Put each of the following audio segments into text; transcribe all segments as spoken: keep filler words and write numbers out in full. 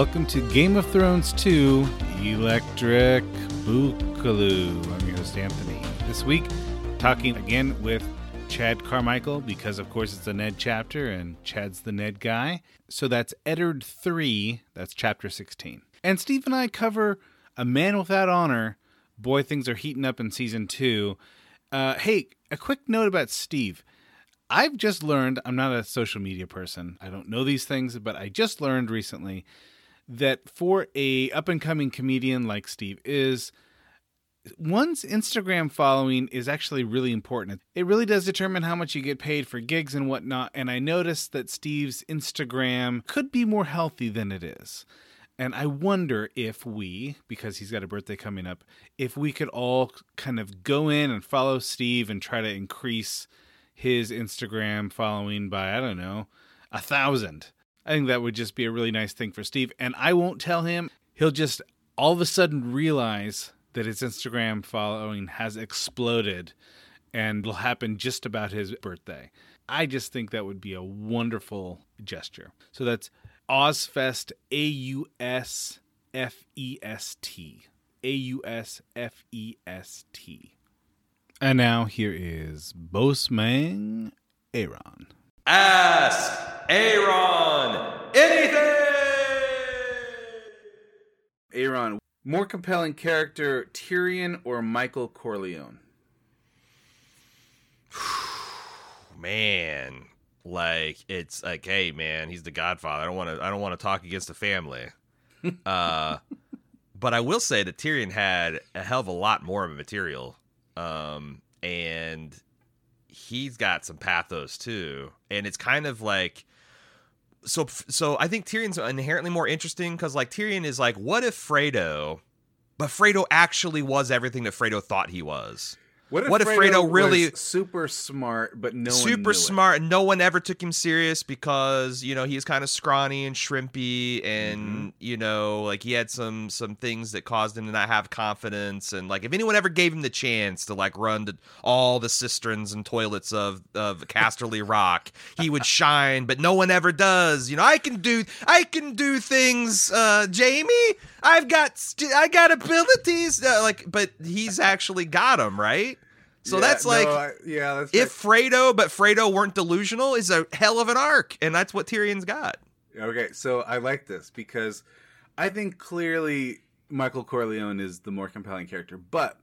welcome to Game of Thrones two, Electric Boogaloo. I'm your host, Anthony. This week, talking again with Chad Carmichael, because of course it's a Ned chapter, and Chad's the Ned guy. So that's Eddard three, that's chapter sixteen. And Steve and I cover A Man Without Honor. Boy, things are heating up in season two. Uh, hey, a quick note about Steve. I've just learned, I'm not a social media person, I don't know these things, but I just learned recently that for a up-and-coming comedian like Steve is, one's Instagram following is actually really important. It really does determine how much you get paid for gigs and whatnot, and I noticed that Steve's Instagram could be more healthy than it is. And I wonder if we, because he's got a birthday coming up, if we could all kind of go in and follow Steve and try to increase his Instagram following by, I don't know, a thousand. I think that would just be a really nice thing for Steve. And I won't tell him. He'll just all of a sudden realize that his Instagram following has exploded, and it'll happen just about his birthday. I just think that would be a wonderful gesture. So that's Ozfest, A U S F E S T. A U S F E S T. And now here is Bossman Aaron. Ask Aaron anything! Aaron, more compelling character, Tyrion or Michael Corleone? Man, like it's like, hey, man, he's the Godfather. I don't want to. I don't want to talk against the family. uh, but I will say that Tyrion had a hell of a lot more of a material. Um, and he's got some pathos too. And it's kind of like, so, so I think Tyrion's inherently more interesting because like Tyrion is like, what if Fredo, but Fredo actually was everything that Fredo thought he was? What if, what if Fredo, Fredo really was super smart, but no one super knew smart? It? And no one ever took him serious because, you know, he's kind of scrawny and shrimpy, and mm-hmm. you know, like he had some some things that caused him to not have confidence. And like, if anyone ever gave him the chance to like run to all the cisterns and toilets of of Casterly Rock, he would shine. But no one ever does. You know, I can do I can do things, uh, Jamie. I've got st- I got abilities. Uh, like, but he's actually got them, right? So yeah, that's like, no, I, yeah, that's if Fredo, but Fredo weren't delusional, is a hell of an arc, and that's what Tyrion's got. Okay, so I like this because I think clearly Michael Corleone is the more compelling character, but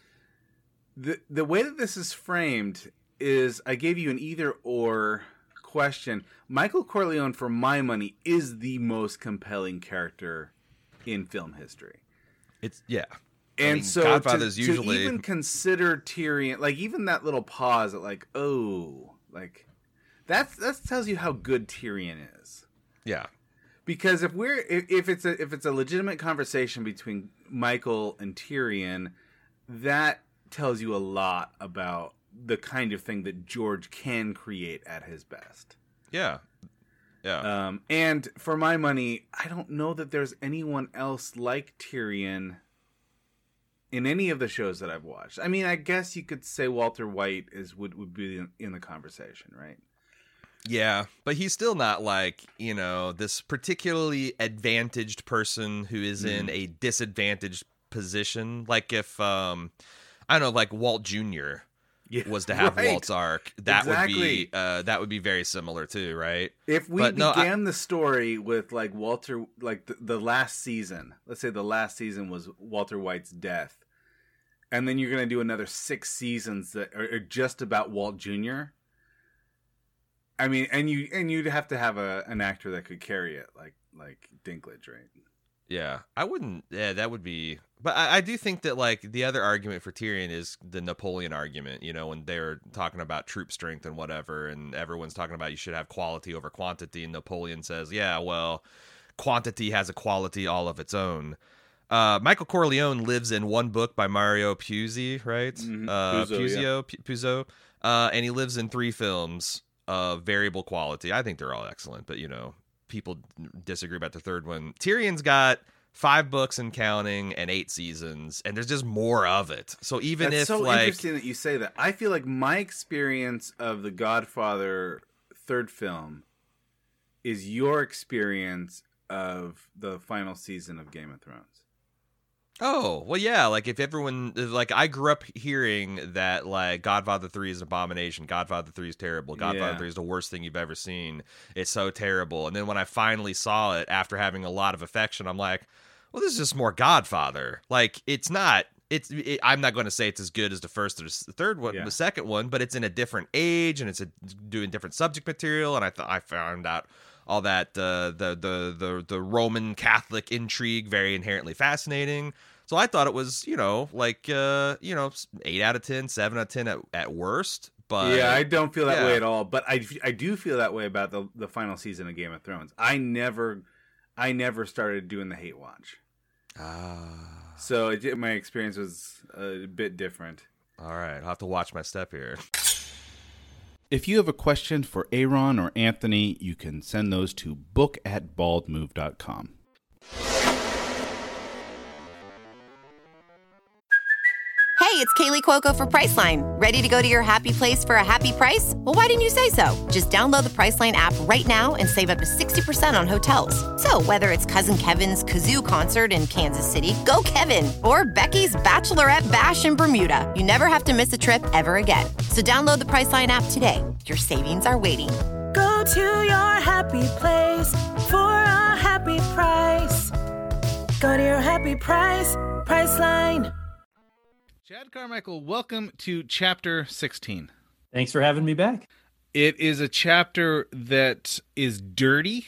the the way that this is framed is I gave you an either or question. Michael Corleone, for my money, is the most compelling character in film history. It's yeah. And I mean, so Godfather's to, usually... to even consider Tyrion, like even that little pause at like, oh, like that's that tells you how good Tyrion is. Yeah. Because if we're if, if it's a if it's a legitimate conversation between Michael and Tyrion, that tells you a lot about the kind of thing that George can create at his best. Yeah. Yeah. Um, and for my money, I don't know that there's anyone else like Tyrion in any of the shows that I've watched. I mean, I guess you could say Walter White is would, would be in, in the conversation, right? Yeah, but he's still not like, you know, this particularly advantaged person who is mm. in a disadvantaged position. Like if, um, I don't know, like Walt Junior Yeah, was to have right. Walt's arc, that exactly. would be uh, that would be very similar too, right? If we but began no, I, the story with like Walter, like the, the last season, let's say the last season was Walter White's death, and then you're going to do another six seasons that are, are just about Walt Junior I mean, and you and you'd have to have a an actor that could carry it, like like Dinklage, right? Yeah, I wouldn't. Yeah, that would be. But I, I do think that like the other argument for Tyrion is the Napoleon argument. You know, when they're talking about troop strength and whatever, and everyone's talking about you should have quality over quantity, and Napoleon says, "Yeah, well, quantity has a quality all of its own." Uh, Michael Corleone lives in one book by Mario Puzo, right? Mm-hmm. Uh, Puzo, Puzo, yeah. Puzo, uh, and he lives in three films of variable quality. I think they're all excellent, but you know, people disagree about the third one. Tyrion's got five books and counting and eight seasons, and there's just more of it. So even That's if so like interesting that you say that. I feel like my experience of the Godfather third film is your experience of the final season of Game of Thrones. Oh, well, yeah, like if everyone, like I grew up hearing that like Godfather three is an abomination, Godfather three is terrible, Godfather Yeah. three is the worst thing you've ever seen, it's so terrible. And then when I finally saw it after having a lot of affection, I'm like, well, this is just more Godfather. Like it's not, it's, it, I'm not going to say it's as good as the first or the third one, Yeah. the second one, but it's in a different age and it's a, doing different subject material. And I thought I found out all that uh, the the the the Roman Catholic intrigue very inherently fascinating. So I thought it was, you know, like uh, you know, eight out of ten, seven out of ten at, at worst. But yeah, I don't feel that yeah. way at all. But I, I do feel that way about the the final season of Game of Thrones. I never I never started doing the hate watch. Ah, So it, my experience was a bit different. all right, I'll have to watch my step here. If you have a question for Aaron or Anthony, you can send those to book at bald move dot com. Hey, it's Kaylee Cuoco for Priceline. Ready to go to your happy place for a happy price? Well, why didn't you say so? Just download the Priceline app right now and save up to sixty percent on hotels. So whether it's Cousin Kevin's Kazoo Concert in Kansas City, go Kevin, or Becky's Bachelorette Bash in Bermuda, you never have to miss a trip ever again. So download the Priceline app today. Your savings are waiting. Go to your happy place for a happy price. Go to your happy price, Priceline. Chad Carmichael, welcome to Chapter sixteen. Thanks for having me back. It is a chapter that is dirty,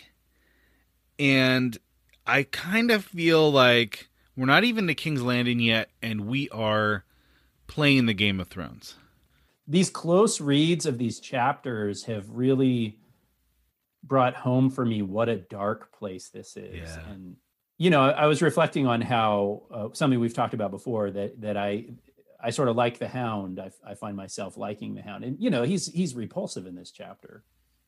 and I kind of feel like we're not even to King's Landing yet, and we are playing the Game of Thrones. These close reads of these chapters have really brought home for me what a dark place this is. Yeah. And, you know, I was reflecting on how uh, something we've talked about before, that that I I sort of like the Hound. I, I find myself liking the Hound. And, you know, he's he's repulsive in this chapter.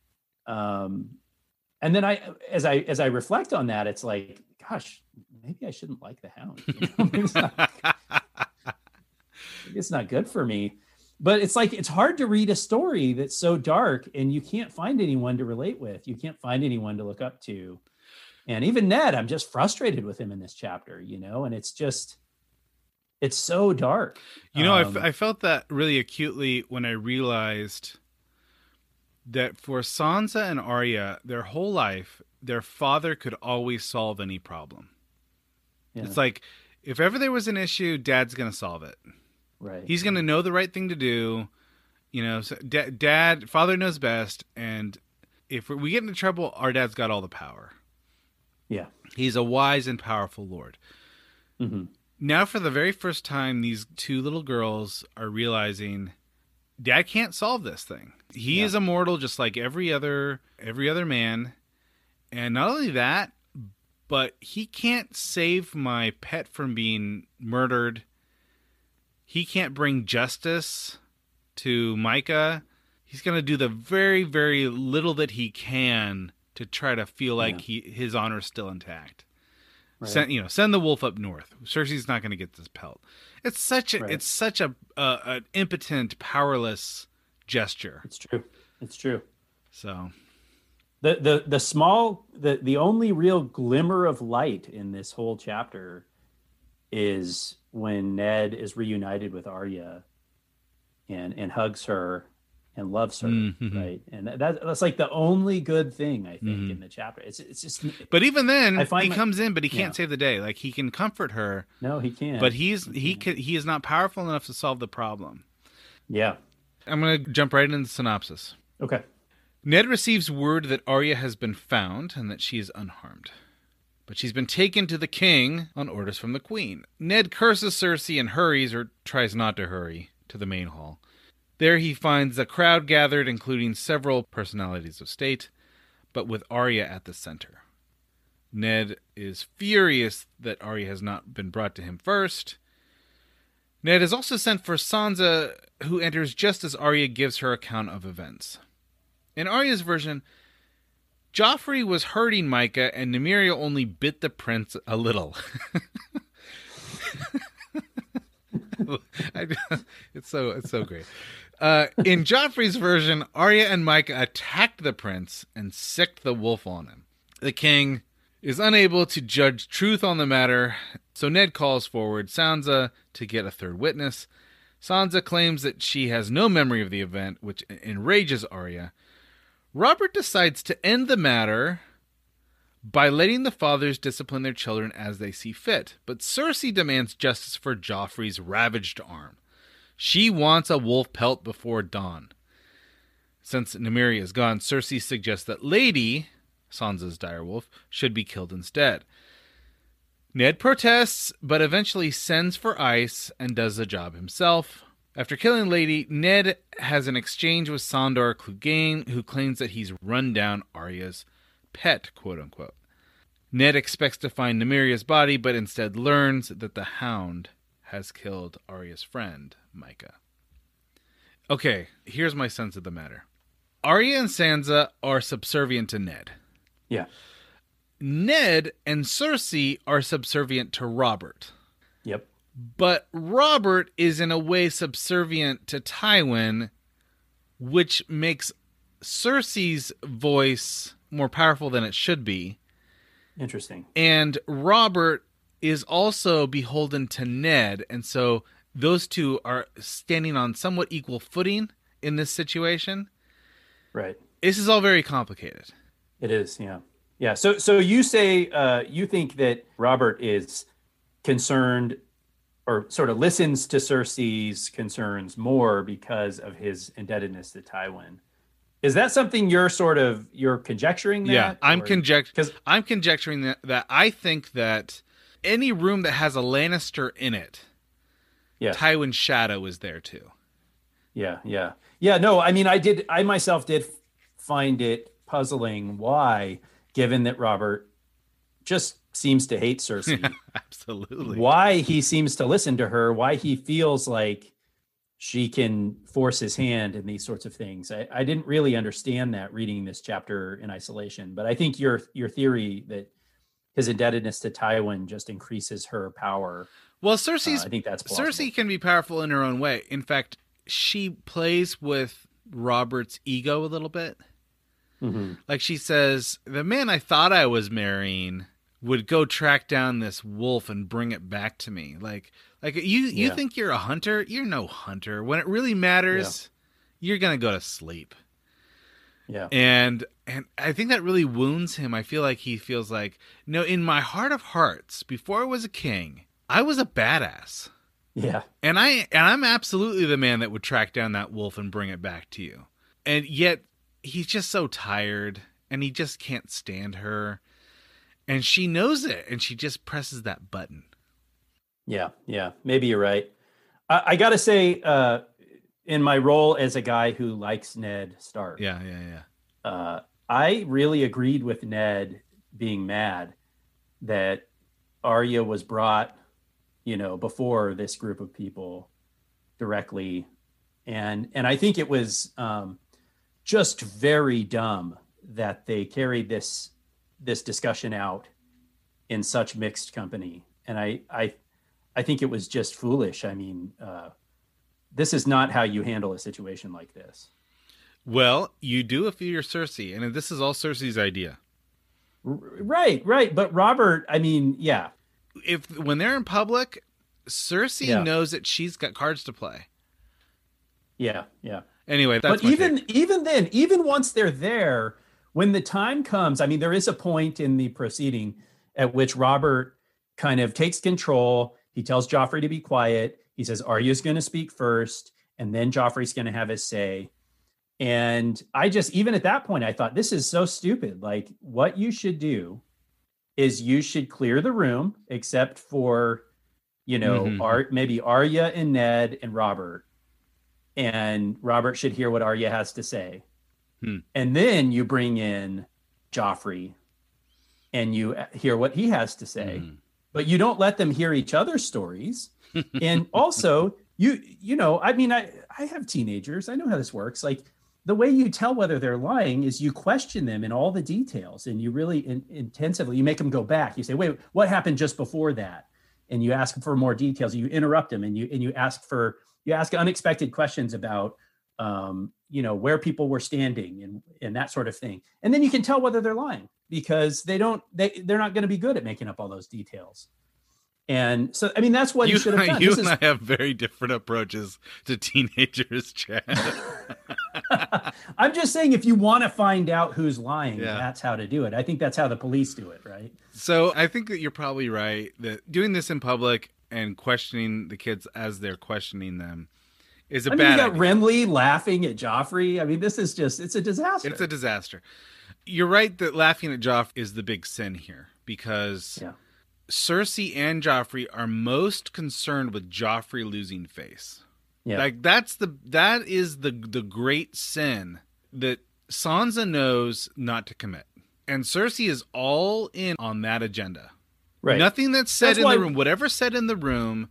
Um, and then I, as I as I reflect on that, it's like, gosh, maybe I shouldn't like the Hound. You know? Maybe it's not, maybe it's not good for me. But it's like, it's hard to read a story that's so dark and you can't find anyone to relate with. You can't find anyone to look up to. And even Ned, I'm just frustrated with him in this chapter, you know, and it's just, it's so dark. You know, Um, I, f- I felt that really acutely when I realized that for Sansa and Arya, their whole life, their father could always solve any problem. yeah, It's like, if ever there was an issue, Dad's going to solve it. right. He's going to know the right thing to do. You know, so da- Dad, father knows best. And if we get into trouble, our dad's got all the power. yeah. He's a wise and powerful lord. hmm Now, for the very first time, these two little girls are realizing Dad can't solve this thing. He Yeah. is immortal, just like every other every other man. And not only that, but he can't save my pet from being murdered. He can't bring justice to Micah. He's going to do the very, very little that he can to try to feel like he his honor's still intact. Right. Send, you know, send the wolf up north. Cersei's not going to get this pelt. It's such a, Right. it's such a, uh, an impotent, powerless gesture. It's true. It's true. So, The, the, the small, the, the only real glimmer of light in this whole chapter is when Ned is reunited with Arya and, and hugs her and loves her, Mhm. right? And that, that's like the only good thing, I think, Mhm. in the chapter. It's it's just, but even then, I find he my- comes in, but he can't Yeah. save the day. Like he can comfort her, no, he can't. but he's he can't. can, he is not powerful enough to solve the problem. Yeah. I'm going to jump right into the synopsis. Okay. Ned receives word that Arya has been found and that she is unharmed. But she's been taken to the king on orders from the queen. Ned curses Cersei and hurries, or tries not to hurry, to the main hall. There he finds a crowd gathered, including several personalities of state, but with Arya at the center. Ned is furious that Arya has not been brought to him first. Ned is also sent for Sansa, who enters just as Arya gives her account of events. In Arya's version, Joffrey was hurting Micah, and Nymeria only bit the prince a little. I, it's so it's so great. Uh, in Joffrey's version, Arya and Micah attacked the prince and sicked the wolf on him. The king is unable to judge truth on the matter, so Ned calls forward Sansa to get a third witness. Sansa claims that she has no memory of the event, which enrages Arya. Robert decides to end the matter by letting the fathers discipline their children as they see fit, but Cersei demands justice for Joffrey's ravaged arm. She wants a wolf pelt before dawn. Since Nymeria is gone, Cersei suggests that Lady, Sansa's direwolf, should be killed instead. Ned protests, but eventually sends for ice and does the job himself. After killing Lady, Ned has an exchange with Sandor Clegane, who claims that he's run down Arya's pet, quote-unquote. Ned expects to find Nymeria's body, but instead learns that the Hound has killed Arya's friend, Micah. Okay, here's my sense of the matter. Arya and Sansa are subservient to Ned. Yeah. Ned and Cersei are subservient to Robert. Yep. But Robert is in a way subservient to Tywin, which makes Cersei's voice more powerful than it should be. Interesting. And Robert is also beholden to Ned, and so those two are standing on somewhat equal footing in this situation. Right. This is all very complicated. It is, yeah. Yeah, so so you say uh, you think that Robert is concerned or sort of listens to Cersei's concerns more because of his indebtedness to Tywin. Is that something you're sort of you're conjecturing that? Yeah, I'm or, conject cause, I'm conjecturing that, that I think that any room that has a Lannister in it, yeah. Tywin's shadow is there too. Yeah, yeah. Yeah, no, I mean I did I myself did find it puzzling why, given that Robert just seems to hate Cersei. Yeah, absolutely. Why he seems to listen to her, why he feels like she can force his hand in these sorts of things. I, I didn't really understand that reading this chapter in isolation, but I think your your theory that his indebtedness to Tywin just increases her power. Well, Cersei's, uh, I think that's plausible. Cersei can be powerful in her own way. In fact, she plays with Robert's ego a little bit. Mm-hmm. Like she says, the man I thought I was marrying would go track down this wolf and bring it back to me. Like, like you, you Yeah. think you're a hunter? You're no hunter. When it really matters, you're going to go to sleep. Yeah. And, and I think that really wounds him. I feel like he feels like, no, in my heart of hearts, before I was a king, I was a badass. Yeah. And I, and I'm absolutely the man that would track down that wolf and bring it back to you. And yet he's just so tired and he just can't stand her. And she knows it, and she just presses that button. Yeah, yeah, maybe you're right. I, I got to say, uh, in my role as a guy who likes Ned Stark, Yeah, yeah, yeah. uh, I really agreed with Ned being mad that Arya was brought, you know, before this group of people directly, and and I think it was um, just very dumb that they carried this. this discussion out in such mixed company. And I, I, I think it was just foolish. I mean, uh, this is not how you handle a situation like this. Well, you do if you're Cersei, and this is all Cersei's idea. R- right, right. But Robert, I mean, yeah. If when they're in public, Cersei Yeah. knows that she's got cards to play. Yeah, yeah. Anyway, that's But my even, take. even then, even once they're there, when the time comes, I mean, there is a point in the proceeding at which Robert kind of takes control. He tells Joffrey to be quiet. He says, Arya's going to speak first, and then Joffrey's going to have his say. And I just, even at that point, I thought, this is so stupid. Like, what you should do is you should clear the room, except for, you know, Mhm. Ar- maybe Arya and Ned and Robert. And Robert should hear what Arya has to say. Hmm. And then you bring in Joffrey and you hear what he has to say, Mhm. but you don't let them hear each other's stories. And also you, you know, I mean, I, I have teenagers. I know how this works. Like the way you tell whether they're lying is you question them in all the details and you really in, intensively, you make them go back. You say, wait, what happened just before that? And you ask for more details. You interrupt them and you, and you ask for, you ask unexpected questions about um, you know, where people were standing and, and that sort of thing. And then you can tell whether they're lying because they don't, they, they're not going to be good at making up all those details. And so, I mean, that's what you, he should have done. You this and is... I have very different approaches to teenagers, Chad. I'm just saying, if you want to find out who's lying, yeah. that's how to do it. I think that's how the police do it, right? So I think that you're probably right that doing this in public and questioning the kids as they're questioning them is a I mean, bad you got idea. Renly laughing at Joffrey. I mean, this is just, it's a disaster. It's a disaster. You're right that laughing at Joffrey is the big sin here because yeah. Cersei and Joffrey are most concerned with Joffrey losing face. Yeah. Like that's the that is the the great sin that Sansa knows not to commit. And Cersei is all in on that agenda. Right. Nothing that's said That's in why... the room, whatever's said in the room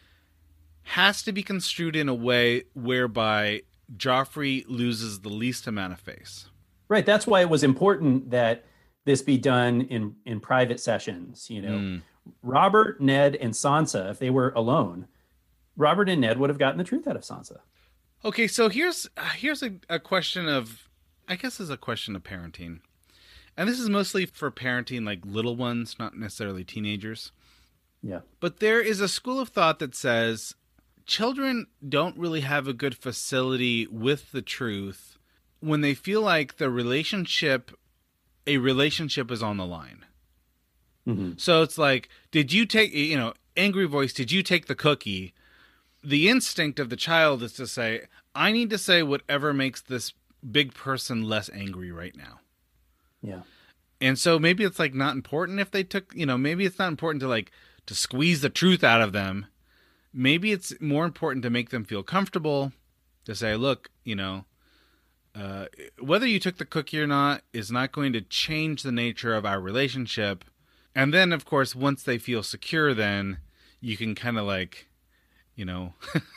has to be construed in a way whereby Joffrey loses the least amount of face. Right. That's why it was important that this be done in, in private sessions. You know, Mm. Robert, Ned, and Sansa, if they were alone, Robert and Ned would have gotten the truth out of Sansa. Okay, so here's here's a, a question of, I guess is a question of parenting. And this is mostly for parenting like little ones, not necessarily teenagers. Yeah. But there is a school of thought that says children don't really have a good facility with the truth when they feel like the relationship, a relationship is on the line. Mm-hmm. So it's like, did you take, you know, angry voice, did you take the cookie? The instinct of the child is to say, I need to say whatever makes this big person less angry right now. Yeah. And so maybe it's like not important if they took, you know, maybe it's not important to like, to squeeze the truth out of them. Maybe it's more important to make them feel comfortable, to say, look, you know, uh, whether you took the cookie or not is not going to change the nature of our relationship. And then, of course, once they feel secure, then you can kind of like, you know,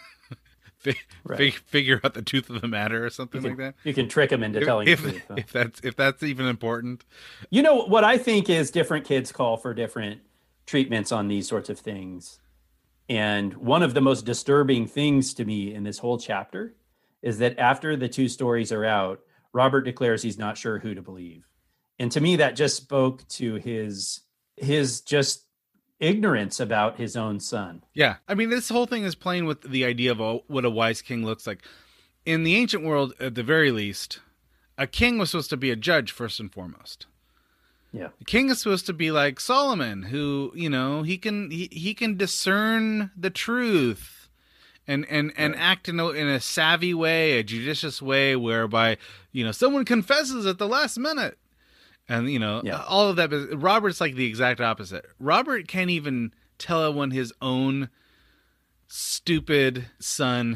fi- Right. fig- figure out the truth of the matter or something You can, like that. you can trick them into If, telling if, the truth. Huh? if that's if that's even important. You know, what I think is different kids call for different treatments on these sorts of things. And one of the most disturbing things to me in this whole chapter is that after the two stories are out, Robert declares he's not sure who to believe. And to me, that just spoke to his his just ignorance about his own son. Yeah. I mean, this whole thing is playing with the idea of a, what a wise king looks like. In the ancient world, at the very least, a king was supposed to be a judge first and foremost. Yeah. The king is supposed to be like Solomon, who, you know, he can he, he can discern the truth and and, and Right. act in a, in a savvy way, a judicious way, whereby, you know, someone confesses at the last minute. And, you know, Yeah. all of that. But Robert's like the exact opposite. Robert can't even tell when his own stupid son,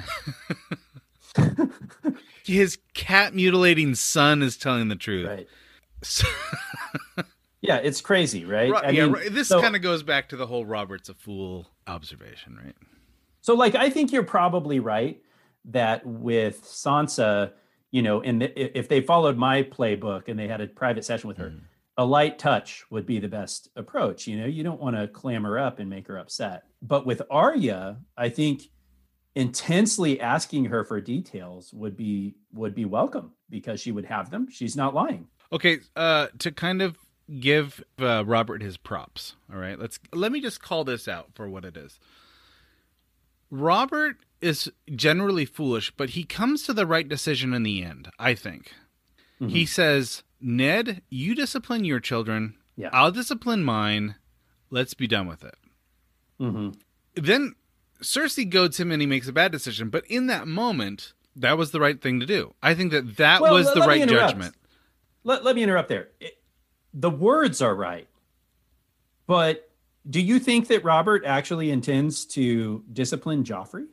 his cat mutilating son, is telling the truth. Right. So, Yeah, it's crazy, right? Ro- I yeah, mean, right. This so- kind of goes back to the whole Robert's a fool observation, right? So, like, I think you're probably right that with Sansa, you know, and the, if they followed my playbook and they had a private session with her, Mm. a light touch would be the best approach. You know, you don't want to clam her up and make her upset. But with Arya, I think intensely asking her for details would be would be welcome because she would have them. She's not lying. Okay, uh, to kind of give uh, Robert his props. All right, let's let me just call this out for what it is. Robert is generally foolish, but he comes to the right decision in the end, I think. Mhm. He says, Ned, you discipline your children. Yeah. I'll discipline mine. Let's be done with it. Mm-hmm. Then Cersei goads him and he makes a bad decision. But in that moment, that was the right thing to do. I think that that Well, was let- the let me right interrupt. judgment. Let, let me interrupt there. It- the words are right. But do you think that Robert actually intends to discipline Joffrey?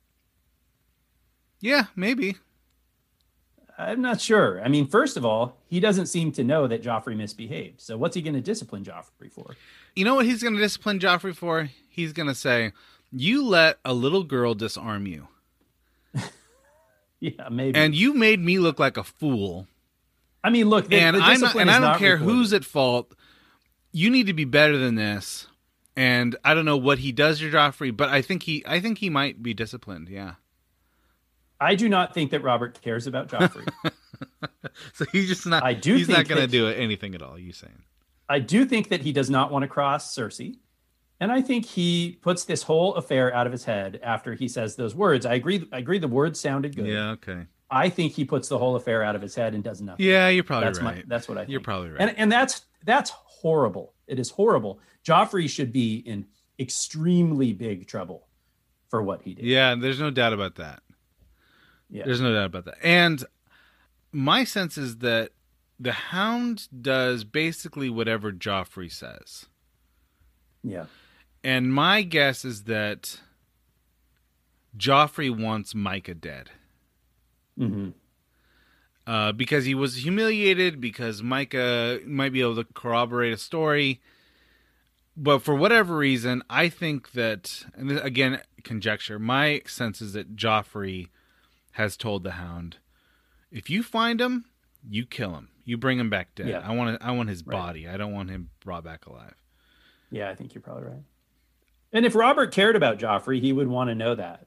Yeah, maybe. I'm not sure. I mean, first of all, he doesn't seem to know that Joffrey misbehaved. So what's he going to discipline Joffrey for? You know what he's going to discipline Joffrey for? He's going to say, you let a little girl disarm you. Yeah, maybe. And you made me look like a fool. I mean, look, the, and the I'm not, discipline and is I don't not care recorded. who's at fault. You need to be better than this. And I don't know what he does to Joffrey, but I think he I think he might be disciplined, yeah. I do not think that Robert cares about Joffrey. So he's just not. I do He's think not going to that- do anything at all. You saying? I do think that he does not want to cross Cersei. And I think he puts this whole affair out of his head after he says those words. I agree. I agree. The words sounded good. Yeah. Okay. I think he puts the whole affair out of his head and does nothing. Yeah, you're probably that's right. My, that's what I think. You're probably right. And and that's that's horrible. It is horrible. Joffrey should be in extremely big trouble for what he did. Yeah, there's no doubt about that. Yeah. There's no doubt about that. And my sense is that the Hound does basically whatever Joffrey says. Yeah. And my guess is that Joffrey wants Micah dead. Mm-hmm. Uh, because he was humiliated, because Micah might be able to corroborate a story. But for whatever reason, I think that, and this, again, conjecture, my sense is that Joffrey has told the Hound, if you find him, you kill him. You bring him back dead. Yeah. I want to, I want his Right. body. I don't want him brought back alive. Yeah, I think you're probably right. And if Robert cared about Joffrey, he would want to know that.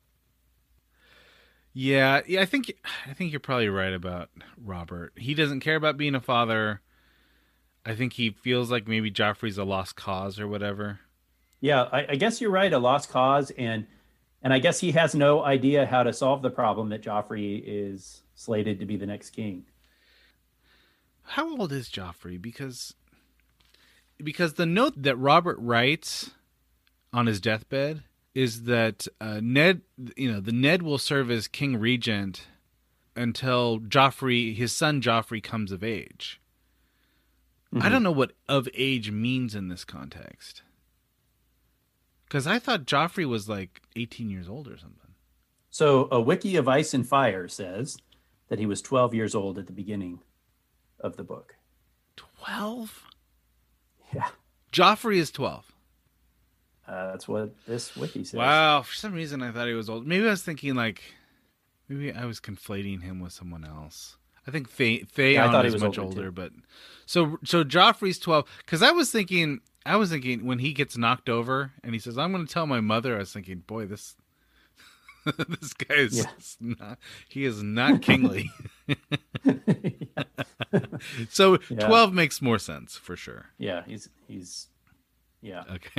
Yeah, yeah, I think I think you're probably right about Robert. He doesn't care about being a father. I think he feels like maybe Joffrey's a lost cause or whatever. Yeah, I, I guess you're right. A lost cause, and and I guess he has no idea how to solve the problem that Joffrey is slated to be the next king. How old is Joffrey? Because because the note that Robert writes on his deathbed is that uh, Ned, you know, the Ned will serve as king regent until Joffrey, his son Joffrey, comes of age. Mm-hmm. I don't know what of age means in this context. Because I thought Joffrey was like eighteen years old or something. So a wiki of Ice and Fire says that he was twelve years old at the beginning of the book. twelve? Yeah, Joffrey is twelve. uh, that's what this wiki says. Wow, for some reason I thought he was old. Maybe I was thinking like, maybe I was conflating him with someone else. I think Thay- Theon Yeah, I thought he is was much older, older, too. but so so Joffrey's twelve. Because I was thinking, I was thinking when he gets knocked over and he says, "I'm going to tell my mother." I was thinking, boy, this this guy is Yeah. not. He is not kingly. yeah. So Yeah. twelve makes more sense for sure. yeah, he's he's yeah. Okay.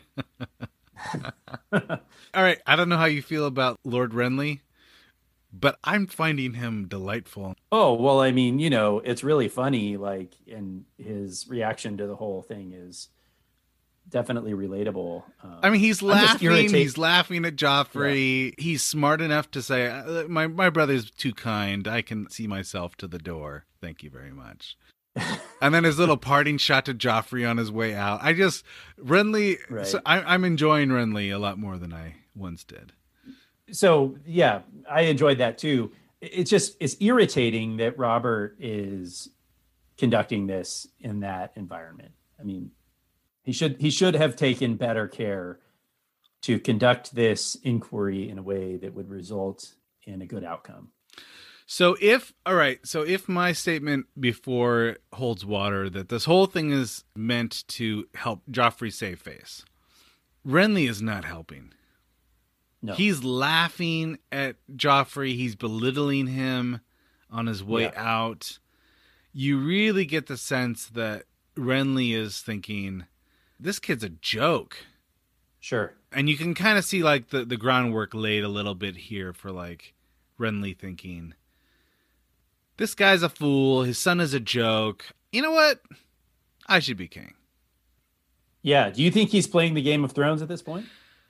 All right. I don't know how you feel about Lord Renly, but I'm finding him delightful. Oh, well, I mean, you know, it's really funny, like, and his reaction to the whole thing is definitely relatable. Um, I mean, he's I'm just laughing. irritated- He's laughing at Joffrey. He's smart enough to say, "Uh, "My my brother's too kind. I can see myself to the door. Thank you very much." And then his little parting shot to Joffrey on his way out. I just Renly. Right. So I, I'm enjoying Renly a lot more than I once did. So, yeah, I enjoyed that too. It's just, it's irritating that Robert is conducting this in that environment. I mean, he should, he should have taken better care to conduct this inquiry in a way that would result in a good outcome. So if, all right, so if my statement before holds water, that this whole thing is meant to help Joffrey save face, Renly is not helping. No. He's laughing at Joffrey. He's belittling him on his way Yeah. out. You really get the sense that Renly is thinking, this kid's a joke. Sure. And you can kind of see like the, the groundwork laid a little bit here for like Renly thinking, this guy's a fool. His son is a joke. You know what? I should be king. Yeah. Do you think he's playing the Game of Thrones at this point?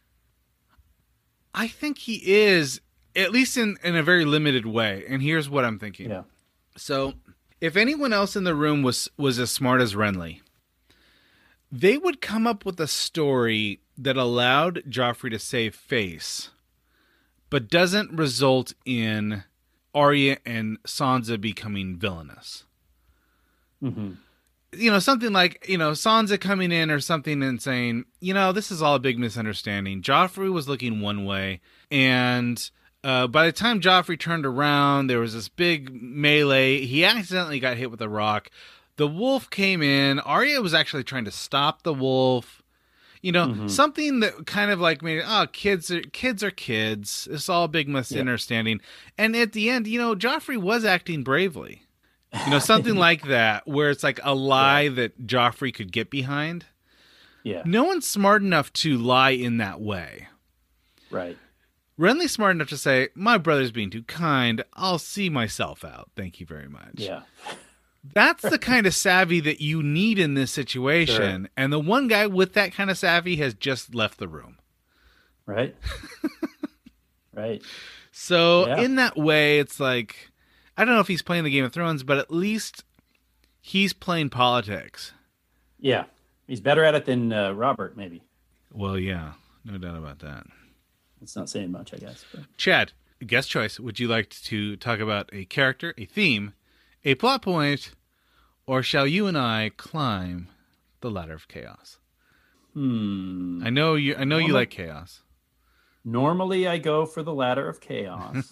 I think he is, at least in, in a very limited way. And here's what I'm thinking. Yeah. So if anyone else in the room was, was as smart as Renly, they would come up with a story that allowed Joffrey to save face, but doesn't result in Arya and Sansa becoming villainous. Mm-hmm. You know, something like, you know, Sansa coming in or something and saying, you know, this is all a big misunderstanding. Joffrey was looking one way, and uh, by the time Joffrey turned around, there was this big melee. He accidentally got hit with a rock. The wolf came in. Arya was actually trying to stop the wolf. You know, Mhm. something that kind of like made, oh, kids are kids are kids. It's all a big misunderstanding. And at the end, you know, Joffrey was acting bravely. You know, something like that, where it's like a lie Yeah. that Joffrey could get behind. Yeah, No one's smart enough to lie in that way. right. Renly's smart enough to say, my brother's being too kind. I'll see myself out. Thank you very much. Yeah. That's the kind of savvy that you need in this situation. Sure. And the one guy with that kind of savvy has just left the room. Right. Right. So Yeah. in that way, it's like, I don't know if he's playing the Game of Thrones, but at least he's playing politics. Yeah. He's better at it than uh, Robert, maybe. Well, yeah, no doubt about that. It's not saying much, I guess. But... Chad, guest choice. Would you like to talk about a character, a theme, a plot point, or shall you and I climb the ladder of chaos? Hmm. I know you. I know you Normal- like chaos. Normally, I go for the ladder of chaos.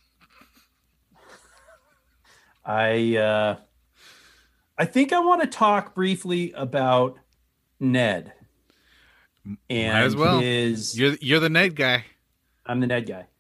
I uh, I think I want to talk briefly about Ned and Might as well. his. You're you're the Ned guy. I'm the Ned guy.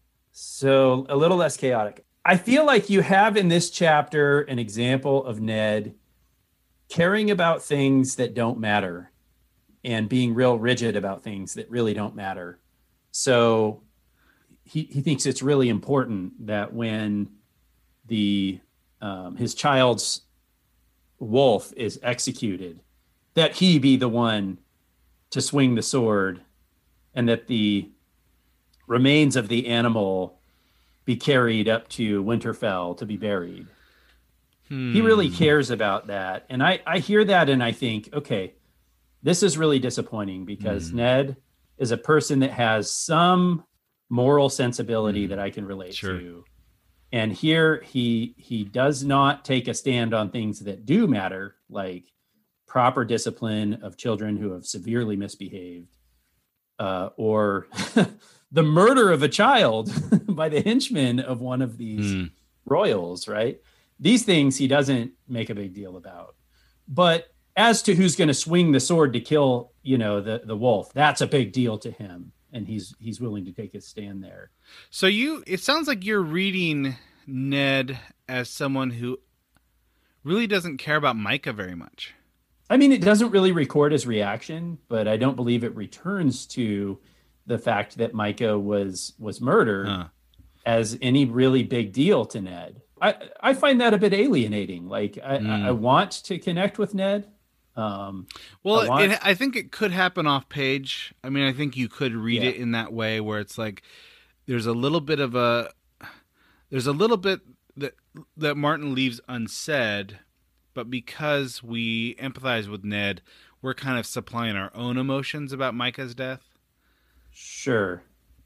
So a little less chaotic. I feel like you have in this chapter an example of Ned caring about things that don't matter and being real rigid about things that really don't matter. So he, he thinks it's really important that when the um, his child's wolf is executed, that he be the one to swing the sword and that the remains of the animal be carried up to Winterfell to be buried. He really cares about that. And I, I hear that and I think, okay, this is really disappointing because Hmm. Ned is a person that has some moral sensibility Hmm. that I can relate Sure. to. And here he he does not take a stand on things that do matter, like proper discipline of children who have severely misbehaved, uh, or the murder of a child by the henchmen of one of these Hmm. royals, right? These things he doesn't make a big deal about. But as to who's going to swing the sword to kill, you know, the, the wolf, that's a big deal to him. And he's he's willing to take his stand there. So you, it sounds like you're reading Ned as someone who really doesn't care about Micah very much. I mean, it doesn't really record his reaction, but I don't believe it returns to the fact that Micah was was murdered Huh. as any really big deal to Ned. I, I find that a bit alienating. Like I, Mm. I, I want to connect with Ned. Um, Well, I want- it, I think it could happen off page. I mean, I think you could read Yeah. it in that way where it's like there's a little bit of a there's a little bit that that Martin leaves unsaid, but because we empathize with Ned, we're kind of supplying our own emotions about Micah's death. Sure.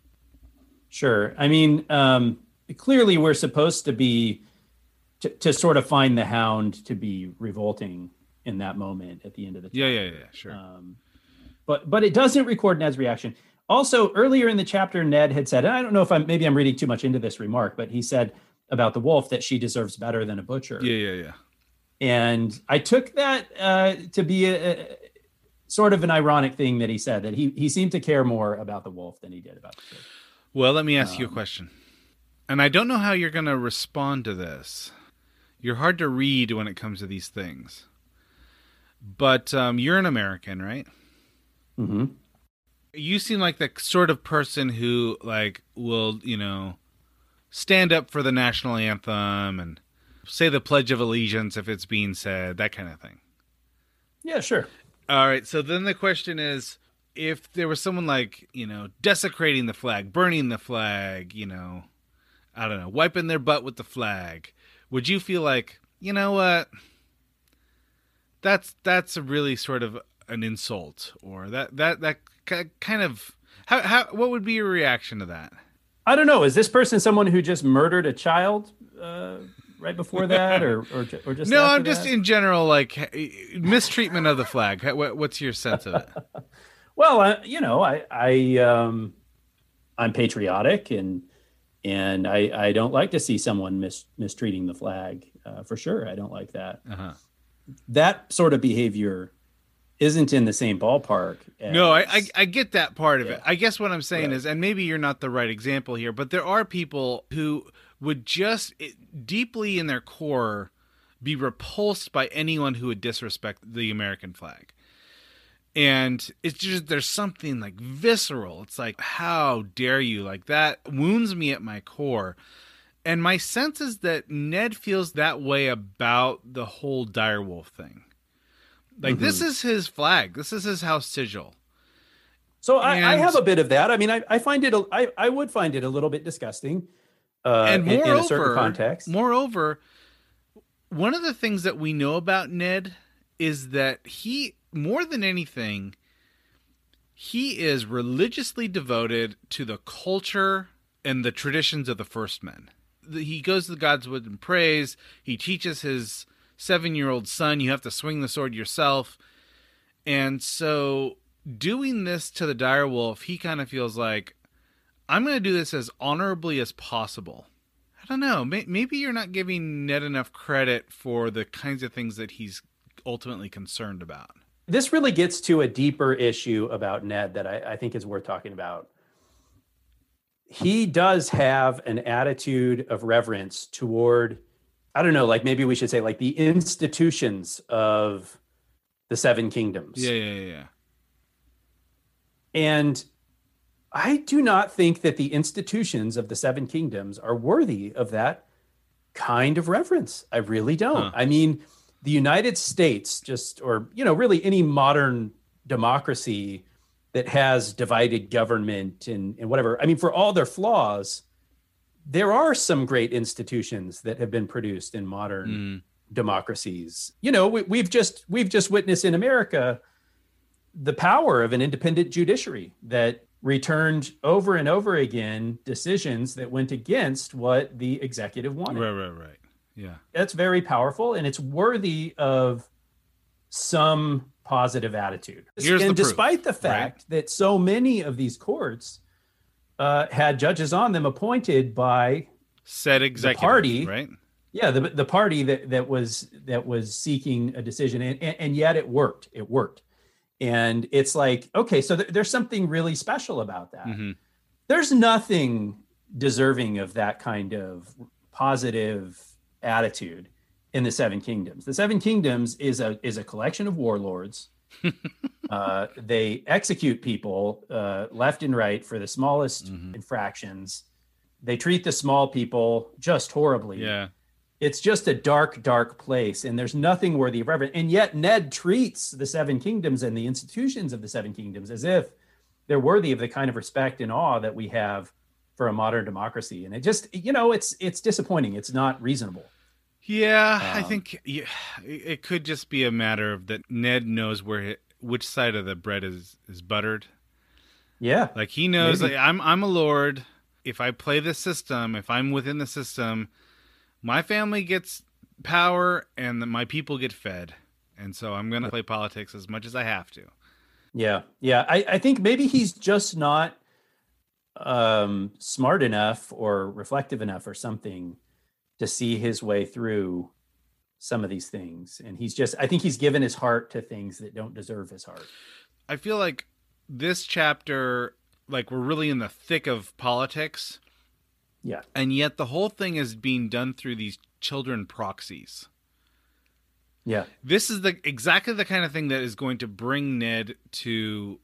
Sure. I mean, um, clearly we're supposed to be, to, to sort of find the Hound to be revolting in that moment at the end of the Yeah, chapter. yeah, yeah, sure. Um, but but it doesn't record Ned's reaction. Also, earlier in the chapter, Ned had said, and I don't know if I'm, maybe I'm reading too much into this remark, but he said about the wolf that she deserves better than a butcher. Yeah, yeah, yeah. And I took that uh, to be a, a sort of an ironic thing that he said, that he, he seemed to care more about the wolf than he did about the kid. Well, let me ask Um, you a question. And I don't know how you're going to respond to this. You're hard to read when it comes to these things. But um, you're an American, right? Mm-hmm. You seem like the sort of person who, like, will, you know, stand up for the national anthem and say the Pledge of Allegiance if it's being said, that kind of thing. Yeah, sure. All right, so then the question is, if there was someone like, you know, desecrating the flag, burning the flag, you know, I don't know, wiping their butt with the flag, would you feel like, you know what, that's that's a really sort of an insult, or that that that ki- kind of how how what would be your reaction to that? I don't know. Is this person someone who just murdered a child uh, right before that, or or, ju- or just No, after I'm just that? in general, like, mistreatment of the flag. What- What's your sense of it? Well, I, you know, I I um, I'm patriotic, and and I I don't like to see someone mis- mistreating the flag uh, for sure. I don't like that. Uh-huh. That sort of behavior isn't in the same ballpark. As, no, I, I I get that part of Yeah. it. I guess what I'm saying Right. is, and maybe you're not the right example here, but there are people who would just it, deeply in their core be repulsed by anyone who would disrespect the American flag. And it's just, there's something like visceral. It's like, how dare you? Like, that wounds me at my core. And my sense is that Ned feels that way about the whole direwolf thing. Like, Mm-hmm. this is his flag. This is his house sigil. So I, I And- have a bit of that. I mean, I, I find it, a- I, I would find it a little bit disgusting uh, and in, moreover, in a certain context. moreover, one of the things that we know about Ned is that he, more than anything, he is religiously devoted to the culture and the traditions of the First Men. The- He goes to the Godswood and prays. He teaches his seven-year-old son, you have to swing the sword yourself. And so doing this to the direwolf, he kind of feels like, I'm going to do this as honorably as possible. I don't know. May- Maybe you're not giving Ned enough credit for the kinds of things that he's ultimately concerned about. This really gets to a deeper issue about Ned that I, I think is worth talking about. He does have an attitude of reverence toward, I don't know, like maybe we should say like the institutions of the Seven Kingdoms. Yeah, yeah, yeah. And I do not think that the institutions of the Seven Kingdoms are worthy of that kind of reverence. I really don't. Huh. I mean, the United States, just, or, you know, really any modern democracy that has divided government and, and whatever. I mean, for all their flaws, there are some great institutions that have been produced in modern Mm. democracies. You know, we, we've just we've just witnessed in America the power of an independent judiciary that returned over and over again decisions that went against what the executive wanted. Right, right, right. Yeah. That's very powerful, and it's worthy of some positive attitude. Here's and the proof, despite the fact that so many of these courts uh, had judges on them appointed by Said executive, party- right? yeah the the party that that was that was seeking a decision, and, and, and yet it worked. It worked. And it's like, okay, so th- there's something really special about that. Mhm. There's nothing deserving of that kind of positive attitude in the Seven Kingdoms. The Seven Kingdoms is a is a collection of warlords. uh, they execute people uh, left and right for the smallest Mhm. infractions. They treat the small people just horribly. Yeah. It's just a dark, dark place, and there's nothing worthy of reverence. And yet Ned treats the Seven Kingdoms and the institutions of the Seven Kingdoms as if they're worthy of the kind of respect and awe that we have for a modern democracy. And it just, you know, it's it's disappointing. It's not reasonable. Yeah, I Um, think yeah, it it could just be a matter of that Ned knows where hi- which side of the bread is, is buttered. Yeah. Like he knows, Maybe. like, I'm I'm a lord. If I play the system, if I'm within the system, my family gets power and the, my people get fed. And so I'm going to play politics as much as I have to. Yeah. Yeah. I, I think maybe he's just not um, smart enough or reflective enough or something to see his way through some of these things. And he's just, I think he's given his heart to things that don't deserve his heart. I feel like this chapter, like we're really in the thick of politics, Yeah. and yet the whole thing is being done through these children proxies. Yeah. This is the exactly the kind of thing that is going to bring Ned to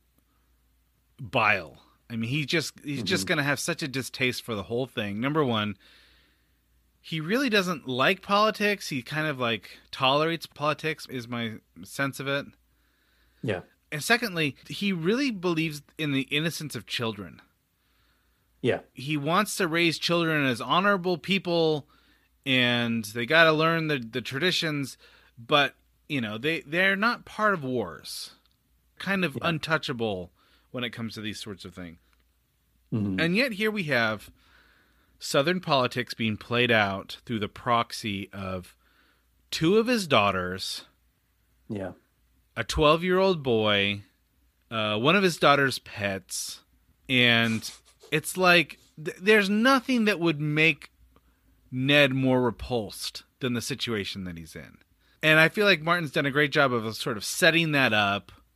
bile. I mean, he just he's just going to have such a distaste for the whole thing. Number one, he really doesn't like politics. He kind of like tolerates politics, is my sense of it. Yeah. And secondly, he really believes in the innocence of children. Yeah. He wants to raise children as honorable people, and they got to learn the, the traditions, but, you know, they, they're not part of wars. Kind of Yeah. untouchable when it comes to these sorts of things. Mhm. And yet here we have Southern politics being played out through the proxy of two of his daughters, Yeah. a twelve-year-old boy, uh, one of his daughter's pets, and it's like th- there's nothing that would make Ned more repulsed than the situation that he's in. And I feel like Martin's done a great job of sort of setting that up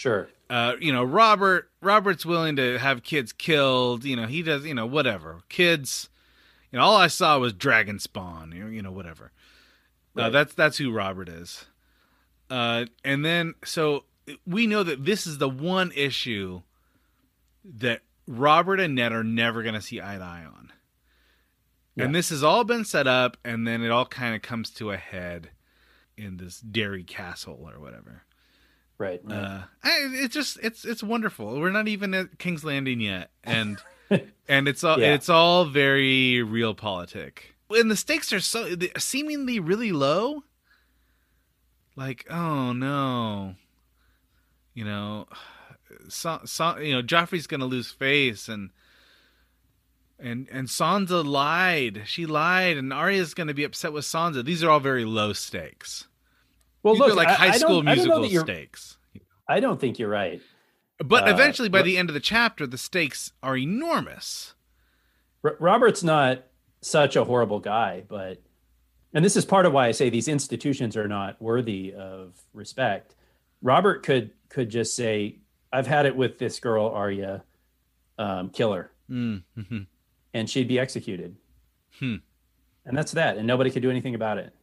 Sure. Uh, you know, Robert. Robert's willing to have kids killed. You know, he does. You know, whatever. Kids. You know, all I saw was dragon spawn. You know, you know whatever. Right. Uh, that's that's who Robert is. Uh, and then so we know that this is the one issue that Robert and Ned are never going to see eye to eye on. Yeah. And this has all been set up, and then it all kind of comes to a head in this Derry Castle or whatever. Right. right. Uh, I, it's just it's it's wonderful. We're not even at King's Landing yet, and and it's all Yeah. it's all very realpolitik. And the stakes are so seemingly really low. Like, oh no, you know, so, so, you know, Joffrey's gonna lose face, and and and Sansa lied. She lied, and Arya's gonna be upset with Sansa. These are all very low stakes. Well, These look, are like I, high I school don't, I don't know musical that you're- stakes. I don't think you're right. But Uh, eventually, by Ro- the end of the chapter, the stakes are enormous. R- Robert's not such a horrible guy, but, and this is part of why I say these institutions are not worthy of respect. Robert could could just say, "I've had it with this girl, Arya, um, kill her," Mm-hmm. and she'd be executed. Hmm. And that's that, and nobody could do anything about it.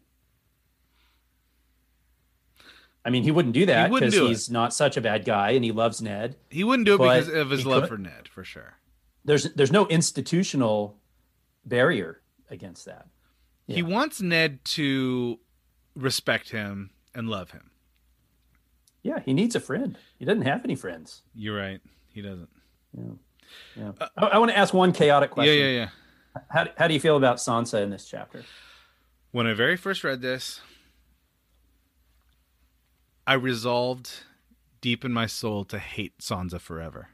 I mean, he wouldn't do that He wouldn't because do it. he's not such a bad guy, and he loves Ned. He wouldn't do it But because of his he love could. for Ned, for sure. There's there's no institutional barrier against that. He Yeah. wants Ned to respect him and love him. Yeah, he needs a friend. He doesn't have any friends. You're right. He doesn't. Yeah. Yeah. I, I want to ask one chaotic question. Yeah, yeah, yeah. How, how do you feel about Sansa in this chapter? When I very first read this, I resolved deep in my soul to hate Sansa forever.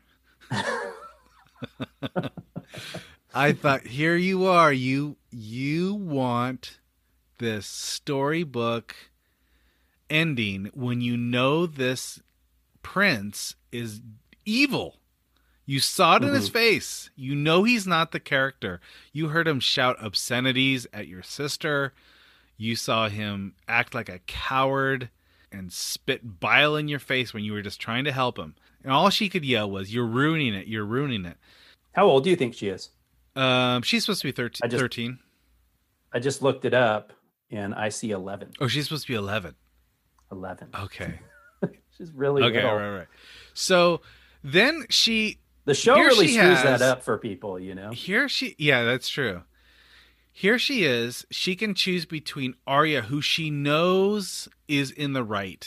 I thought, here you are. You you want this storybook ending when you know this prince is evil. You saw it in his face. You know he's not the character. You heard him shout obscenities at your sister. You saw him act like a coward and spit bile in your face when you were just trying to help him. And all she could yell was, "You're ruining it. You're ruining it." How old do you think she is? Um, she's supposed to be thirteen. I just- thirteen. I just looked it up and I see eleven. Oh, she's supposed to be eleven. eleven. Okay. She's really Okay, little. right, right. So then she, The show Here really she screws has- that up for people, you know? here she, yeah, that's true. Here she is. She can choose between Arya, who she knows is in the right,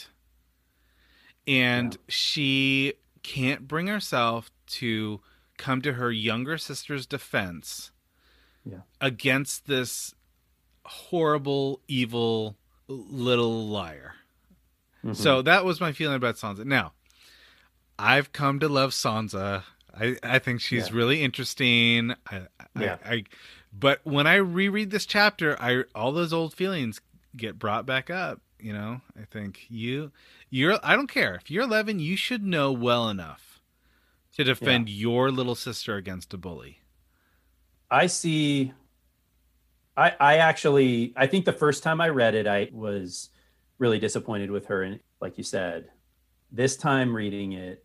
and Yeah. she can't bring herself to come to her younger sister's defense Yeah. against this horrible, evil little liar. Mhm. So that was my feeling about Sansa. Now, I've come to love Sansa. I, I think she's Yeah. really interesting. I, Yeah. I, I, but when I reread this chapter, I all those old feelings get brought back up. You know, I think you, you're. I don't care if you're eleven. You should know well enough to defend your little sister against a bully. I see. I I actually I think the first time I read it, I was really disappointed with her, and like you said, this time reading it,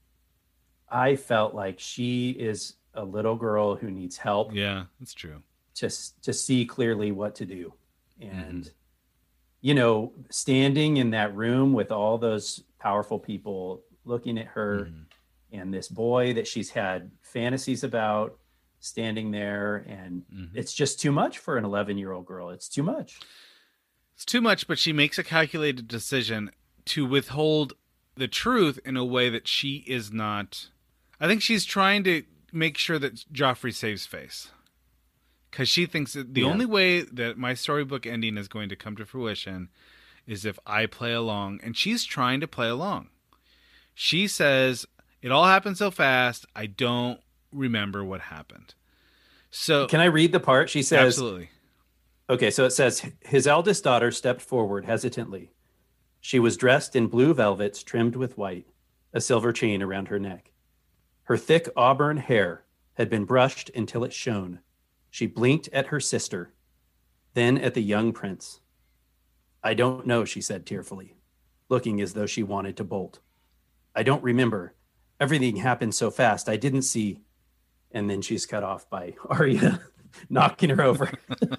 I felt like she is a little girl who needs help Yeah, that's true. to to see clearly what to do, and Mm-hmm. you know, standing in that room with all those powerful people looking at her, Mhm. and this boy that she's had fantasies about standing there, and Mhm. it's just too much for an eleven year old girl. It's too much. It's too much, but she makes a calculated decision to withhold the truth in a way that she is not. I think she's trying to make sure that Joffrey saves face. Because she thinks that the Yeah. only way that my storybook ending is going to come to fruition is if I play along. And she's trying to play along. She says, it all happened so fast, I don't remember what happened. So, Can I read the part? She says, absolutely. okay, so it says, his eldest daughter stepped forward hesitantly. She was dressed in blue velvets trimmed with white, a silver chain around her neck. Her thick auburn hair had been brushed until it shone. She blinked at her sister, then at the young prince. I don't know, she said tearfully, looking as though she wanted to bolt. I don't remember. Everything happened so fast. I didn't see. And then she's cut off by Arya knocking her over.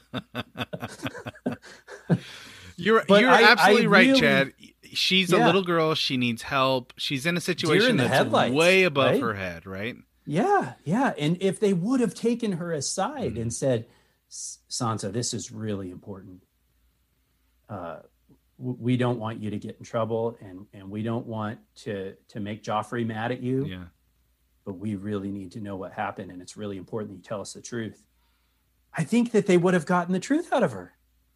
You're But you're I- absolutely I right, really- Chad. She's a Yeah. little girl. She needs help. She's in a in situation the that's headlights, way above right? her head, right? Yeah, yeah. And if they would have taken her aside Mm-hmm. and said, Sansa, this is really important. Uh, w- we don't want you to get in trouble, and and we don't want to to make Joffrey mad at you. Yeah. But we really need to know what happened, and it's really important that you tell us the truth. I think that they would have gotten the truth out of her.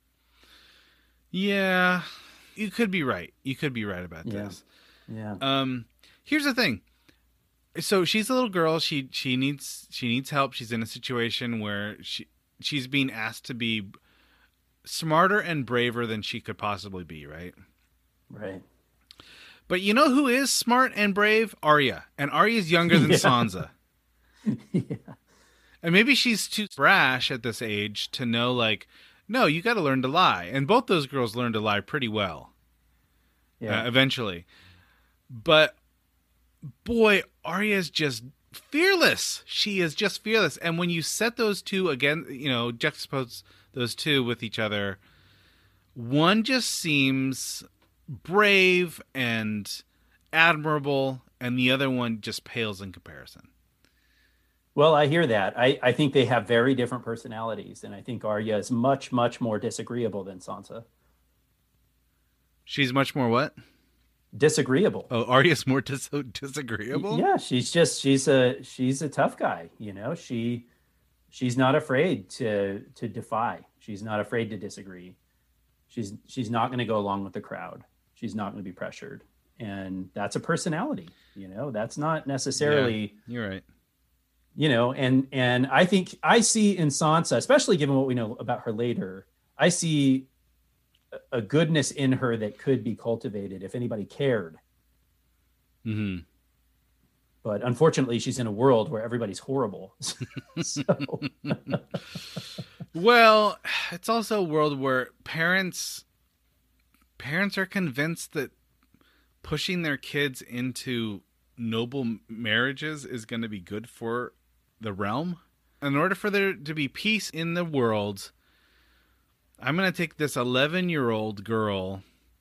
Yeah. You could be right. You could be right about Yeah. this. Yeah. Um, here's the thing. So she's a little girl. She she needs she needs help. She's in a situation where she she's being asked to be smarter and braver than she could possibly be, right? Right. But you know who is smart and brave? Arya. And Arya's younger than Yeah. Sansa. Yeah. And maybe she's too brash at this age to know, like, no, you got to learn to lie. And both those girls learn to lie pretty well. Yeah. Uh, eventually. But boy, Arya's just fearless. She is just fearless. And when you set those two again, you know, juxtapose those two with each other, one just seems brave and admirable, and the other one just pales in comparison. Well, I hear that. I, I think they have very different personalities, and I think Arya is much, much more disagreeable than Sansa. She's much more what? Disagreeable. Oh, Arya's more dis- disagreeable? Yeah, she's just she's a she's a tough guy, you know. She she's not afraid to to defy. She's not afraid to disagree. She's she's not going to go along with the crowd. She's not going to be pressured. And that's a personality, you know. That's not necessarily Yeah, you're right. you know, and and I think I see in Sansa, especially given what we know about her later, I see a goodness in her that could be cultivated if anybody cared. Mm-hmm. But unfortunately, she's in a world where everybody's horrible. So Well, it's also a world where parents parents are convinced that pushing their kids into noble marriages is going to be good for the realm. In order for there to be peace in the world, I'm going to take this eleven-year-old girl,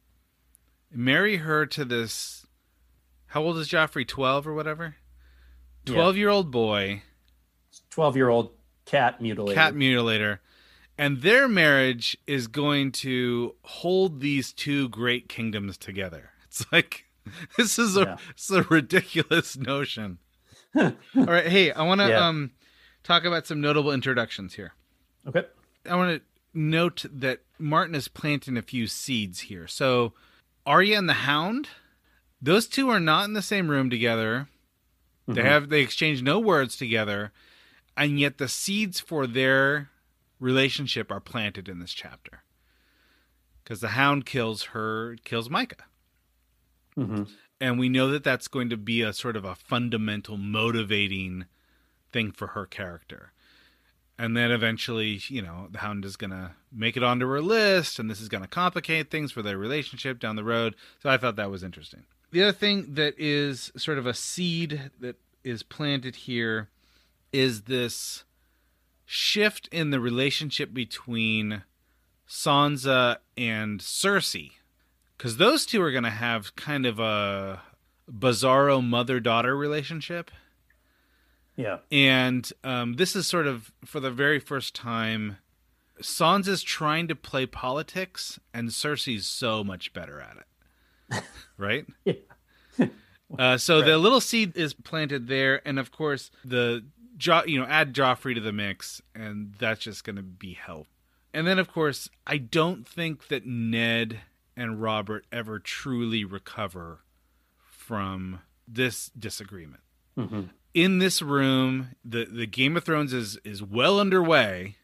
marry her to this, how old is Joffrey, twelve or whatever? twelve-year-old boy, twelve-year-old cat mutilator. cat mutilator, and their marriage is going to hold these two great kingdoms together. It's like, this is a, Yeah. this is a ridiculous notion. All right, hey, I want to Yeah. um talk about some notable introductions here. Okay. I want to note that Martin is planting a few seeds here. So, Arya and the Hound, those two are not in the same room together. They have they exchange no words together, and yet the seeds for their relationship are planted in this chapter. Because the Hound kills her, kills Micah. Mm-hmm. And we know that that's going to be a sort of a fundamental motivating thing for her character. And then eventually, you know, the Hound is going to make it onto her list, and this is going to complicate things for their relationship down the road. So I thought that was interesting. The other thing that is sort of a seed that is planted here is this shift in the relationship between Sansa and Cersei. Because those two are going to have kind of a bizarro mother-daughter relationship. Yeah. And um, this is sort of, for the very first time, Sansa's trying to play politics, and Cersei's so much better at it. Right? Yeah. Uh, so Right. the little seed is planted there, and of course, the jo- you know, add Joffrey to the mix, and that's just going to be hell. And then, of course, I don't think that Ned and Robert ever truly recover from this disagreement. Mm-hmm. In this room, the, the Game of Thrones is, is well underway,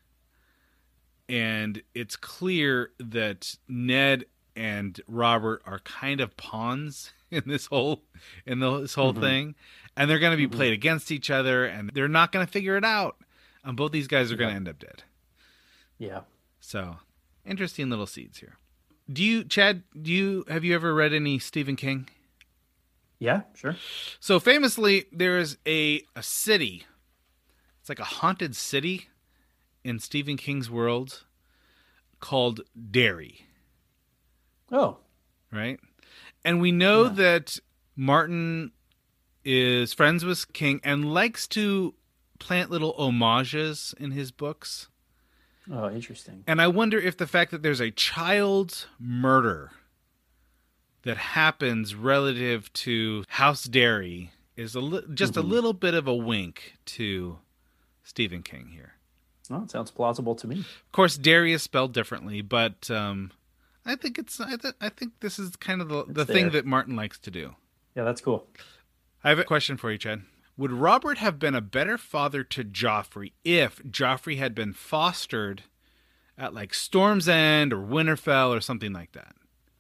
and it's clear that Ned and Robert are kind of pawns in this whole in this whole Mm-hmm. thing, and they're going to be Mm-hmm. played against each other, and they're not going to figure it out. And both these guys are going to Yeah. end up dead. Yeah. So, interesting little seeds here. Do you, Chad? Do you have you ever read any Stephen King? Yeah, sure. So famously, there is a, a city. It's like a haunted city in Stephen King's world called Derry. Oh. Right? And we know Yeah. that Martin is friends with King and likes to plant little homages in his books. Oh, interesting. And I wonder if the fact that there's a child murder that happens relative to House Derry is a li- just Mm-hmm. a little bit of a wink to Stephen King here. Oh, it sounds plausible to me. Of course, Derry is spelled differently, but um, I think it's I, th- I think this is kind of the, the thing there. that Martin likes to do. Yeah, that's cool. I have a question for you, Chad. Would Robert have been a better father to Joffrey if Joffrey had been fostered at like Storm's End or Winterfell or something like that?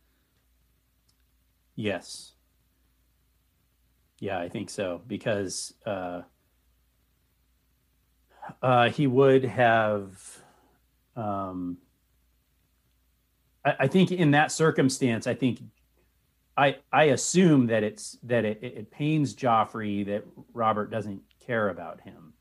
Yes. Yeah, I think so, because uh, uh, he would have. Um, I, I think in that circumstance, I think I I assume that it's that it, it, it pains Joffrey that Robert doesn't care about him.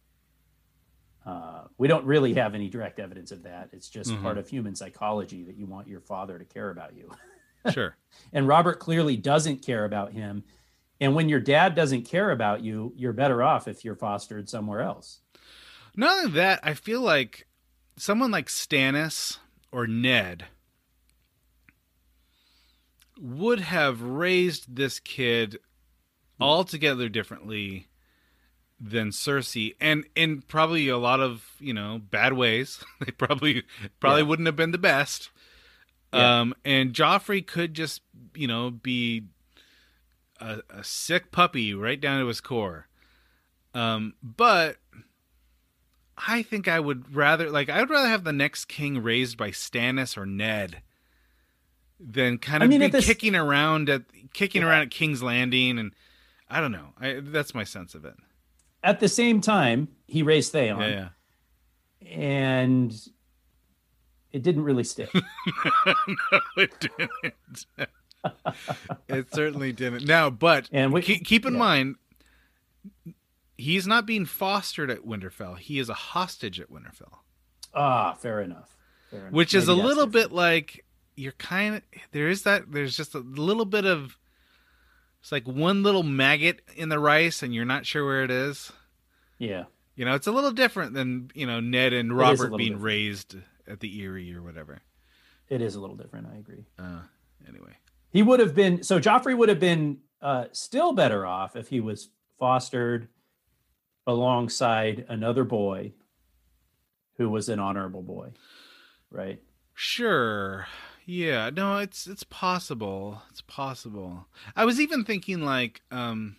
Uh, we don't really have any direct evidence of that. It's just Mhm. part of human psychology that you want your father to care about you. Sure. And Robert clearly doesn't care about him. And when your dad doesn't care about you, you're better off if you're fostered somewhere else. Not only that, I feel like someone like Stannis or Ned would have raised this kid altogether differently than Cersei, and in probably a lot of, you know, bad ways. They probably probably Yeah. wouldn't have been the best. Yeah. Um, and Joffrey could just, you know, be a, a sick puppy right down to his core. Um, but I think I would rather, like, I would rather have the next king raised by Stannis or Ned than kind I of mean, be at this- kicking around at kicking Yeah. around at King's Landing, and I don't know. I, that's my sense of it. At the same time, he raised Theon, Yeah, yeah. and it didn't really stick. No, it didn't. It certainly didn't. Now, but And we- keep, keep in yeah. mind, he's not being fostered at Winterfell. He is a hostage at Winterfell, Ah, fair enough. Fair enough. which is Maybe a that's little different. bit like you're kind of there is that there's just a little bit of it's like one little maggot in the rice, and you're not sure where it is. Yeah. You know, it's a little different than, you know, Ned and is a Robert little being different. raised at the Eyrie or whatever. It is a little different. I agree. Uh, anyway. He would have been, so Joffrey would have been uh, still better off if he was fostered alongside another boy who was an honorable boy, right? Sure. Yeah. No, it's it's possible. It's possible. I was even thinking like, um,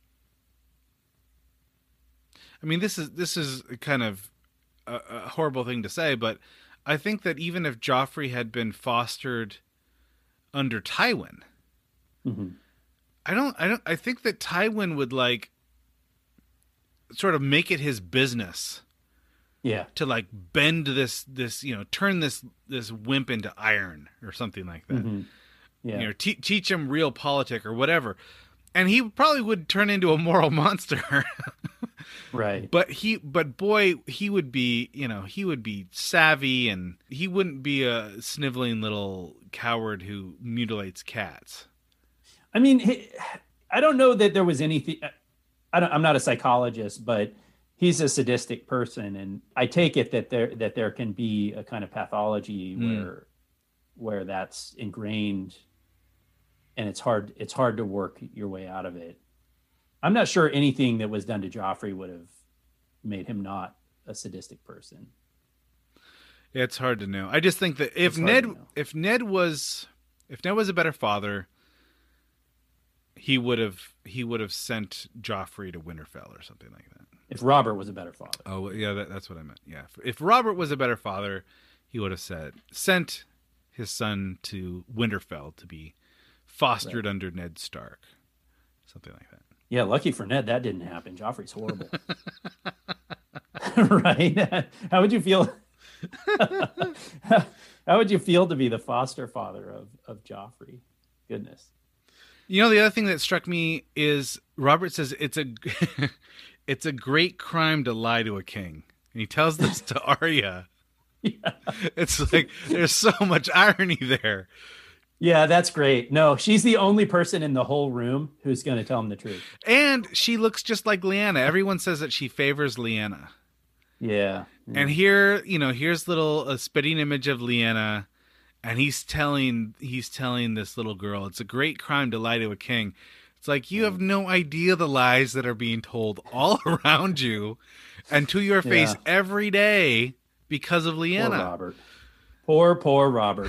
I mean, this is this is kind of a, a horrible thing to say, but I think that even if Joffrey had been fostered under Tywin, Mm-hmm. I don't, I don't, I think that Tywin would like sort of make it his business Yeah. to like bend this, this, you know, turn this, this wimp into iron or something like that. Mhm. Yeah. You know, te- teach him real politic or whatever. And he probably would turn into a moral monster. Right. But he, but boy, he would be, you know, he would be savvy, and he wouldn't be a sniveling little coward who mutilates cats. I mean, he- I don't know that there was anything. I don't, I'm not a psychologist, but he's a sadistic person, and I take it that there that there can be a kind of pathology Mm. where where that's ingrained, and it's hard it's hard to work your way out of it. I'm not sure anything that was done to Joffrey would have made him not a sadistic person. It's hard to know. I just think that if It's hard Ned, to know. if Ned was, if Ned was a better father, he would have, he would have sent Joffrey to Winterfell or something like that. If Robert was a better father. Oh yeah, that, that's what I meant. Yeah, if, if Robert was a better father, he would have said sent his son to Winterfell to be fostered under Ned Stark, something like that. Yeah, lucky for Ned, that didn't happen. Joffrey's horrible. Right? How would you feel? How would you feel to be the foster father of, of Joffrey? Goodness. You know, the other thing that struck me is Robert says it's a it's a great crime to lie to a king. And he tells this to Arya. Yeah. It's like there's so much irony there. Yeah, that's great. No, she's the only person in the whole room who's going to tell him the truth. And she looks just like Lyanna. Everyone says that she favors Lyanna. Yeah. yeah. And here, you know, here's little a spitting image of Lyanna. And he's telling he's telling this little girl, it's a great crime to lie to a king. It's like you have no idea the lies that are being told all around you and to your face yeah. every day because of Lyanna. Poor Robert. Poor, poor Robert.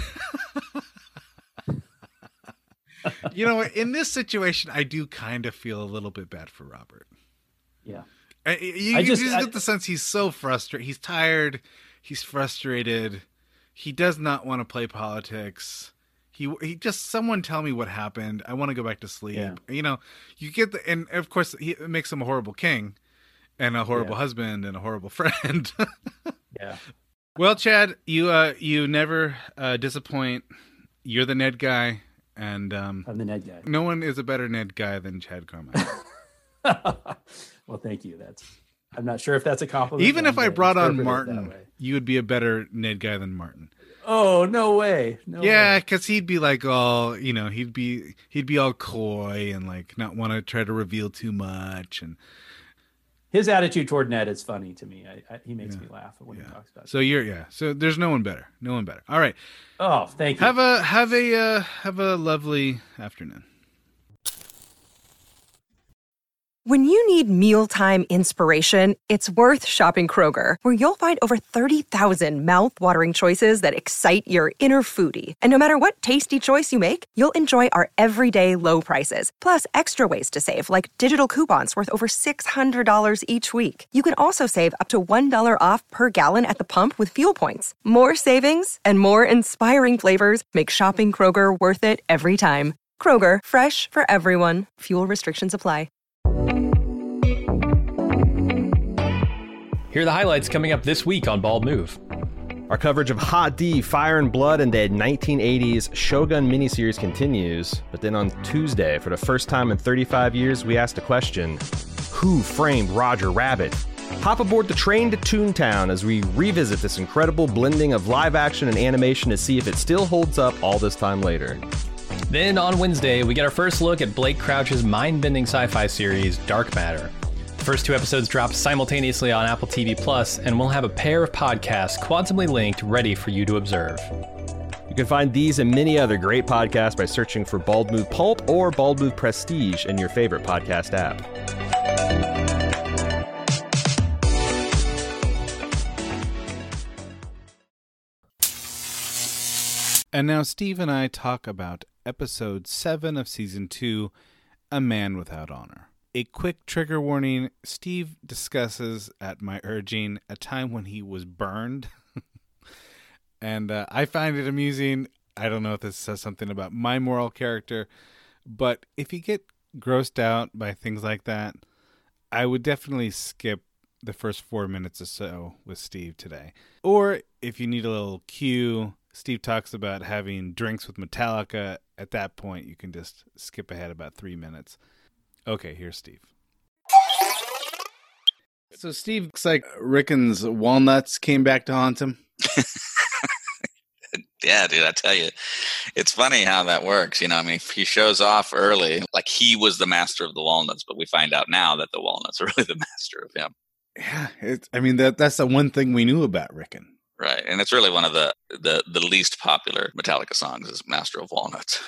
You know, in this situation, I do kind of feel a little bit bad for Robert. Yeah. I, you, I you just, just I, get the sense he's so frustrated. He's tired. He's frustrated. He does not want to play politics. He he just someone tell me what happened. I want to go back to sleep. Yeah. You know, you get the and of course he it makes him a horrible king, and a horrible yeah. husband and a horrible friend. yeah. Well, Chad, you uh you never uh, disappoint. You're the Ned guy, and um, I'm the Ned guy. No one is a better Ned guy than Chad Carmichael. Well, thank you. That's. I'm not sure if that's a compliment. Even if I brought on Martin, you would be a better Ned guy than Martin. Oh, no way. No yeah, because he'd be like all, you know, he'd be he'd be all coy and like not want to try to reveal too much. And his attitude toward Ned is funny to me. I, I, he makes yeah. me laugh when yeah. he talks about it. So you're yeah. So there's no one better. No one better. All right. Oh, thank you. Have a have a uh, have a lovely afternoon. When you need mealtime inspiration, it's worth shopping Kroger, where you'll find over thirty thousand mouth-watering choices that excite your inner foodie. And no matter what tasty choice you make, you'll enjoy our everyday low prices, plus extra ways to save, like digital coupons worth over six hundred dollars each week. You can also save up to one dollar off per gallon at the pump with fuel points. More savings and more inspiring flavors make shopping Kroger worth it every time. Kroger, fresh for everyone. Fuel restrictions apply. Here are the highlights coming up this week on Bald Move. Our coverage of Hot D, Fire and Blood, and the nineteen eighties Shogun miniseries continues. But then on Tuesday, for the first time in thirty-five years, we asked a question: who framed Roger Rabbit? Hop aboard the train to Toontown as we revisit this incredible blending of live action and animation to see if it still holds up all this time later. Then on Wednesday, we get our first look at Blake Crouch's mind-bending sci-fi series, Dark Matter. The first two episodes drop simultaneously on Apple T V Plus, and we'll have a pair of podcasts quantumly linked ready for you to observe. You can find these and many other great podcasts by searching for Bald Move Pulp or Bald Move Prestige in your favorite podcast app. And now Steve and I talk about episode seven of season two, A Man Without Honor. A quick trigger warning, Steve discusses, at my urging, a time when he was burned. and uh, I find it amusing. I don't know if this says something about my moral character, but if you get grossed out by things like that, I would definitely skip the first four minutes or so with Steve today. Or if you need a little cue, Steve talks about having drinks with Metallica. At that point, you can just skip ahead about three minutes. Okay, here's Steve. So Steve looks like Rickon's walnuts came back to haunt him. Yeah, dude, I tell you, it's funny how that works. You know, I mean, he shows off early, like he was the master of the walnuts, but we find out now that the walnuts are really the master of him. Yeah, it's, I mean, that that's the one thing we knew about Rickon. Right, and it's really one of the, the, the least popular Metallica songs is Master of Walnuts.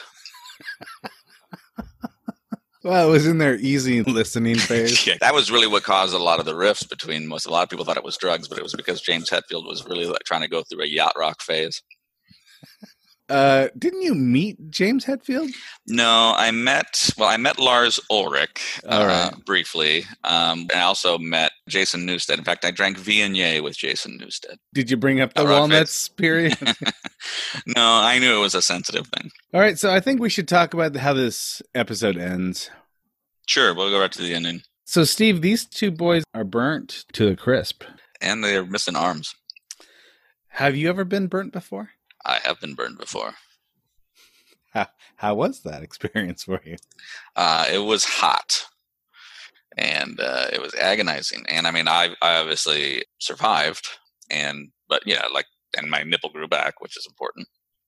Well, it was in their easy listening phase. Yeah, that was really what caused a lot of the rifts between most. A lot of people thought it was drugs, but it was because James Hetfield was really like trying to go through a yacht rock phase. Uh, didn't you meet James Hetfield? No, I met, well, I met Lars Ulrich uh, right. briefly. Um, and I also met Jason Newsted. In fact, I drank Viognier with Jason Newsted. Did you bring up the walnuts period? No, I knew it was a sensitive thing. All right, so I think we should talk about how this episode ends. Sure, we'll go right to the ending. So, Steve, these two boys are burnt to the crisp. And they're missing arms. Have you ever been burnt before? I have been burned before. How, how was that experience for you? Uh, it was hot, and uh, it was agonizing. And I mean, I, I obviously survived, and but yeah, like, and my nipple grew back, which is important.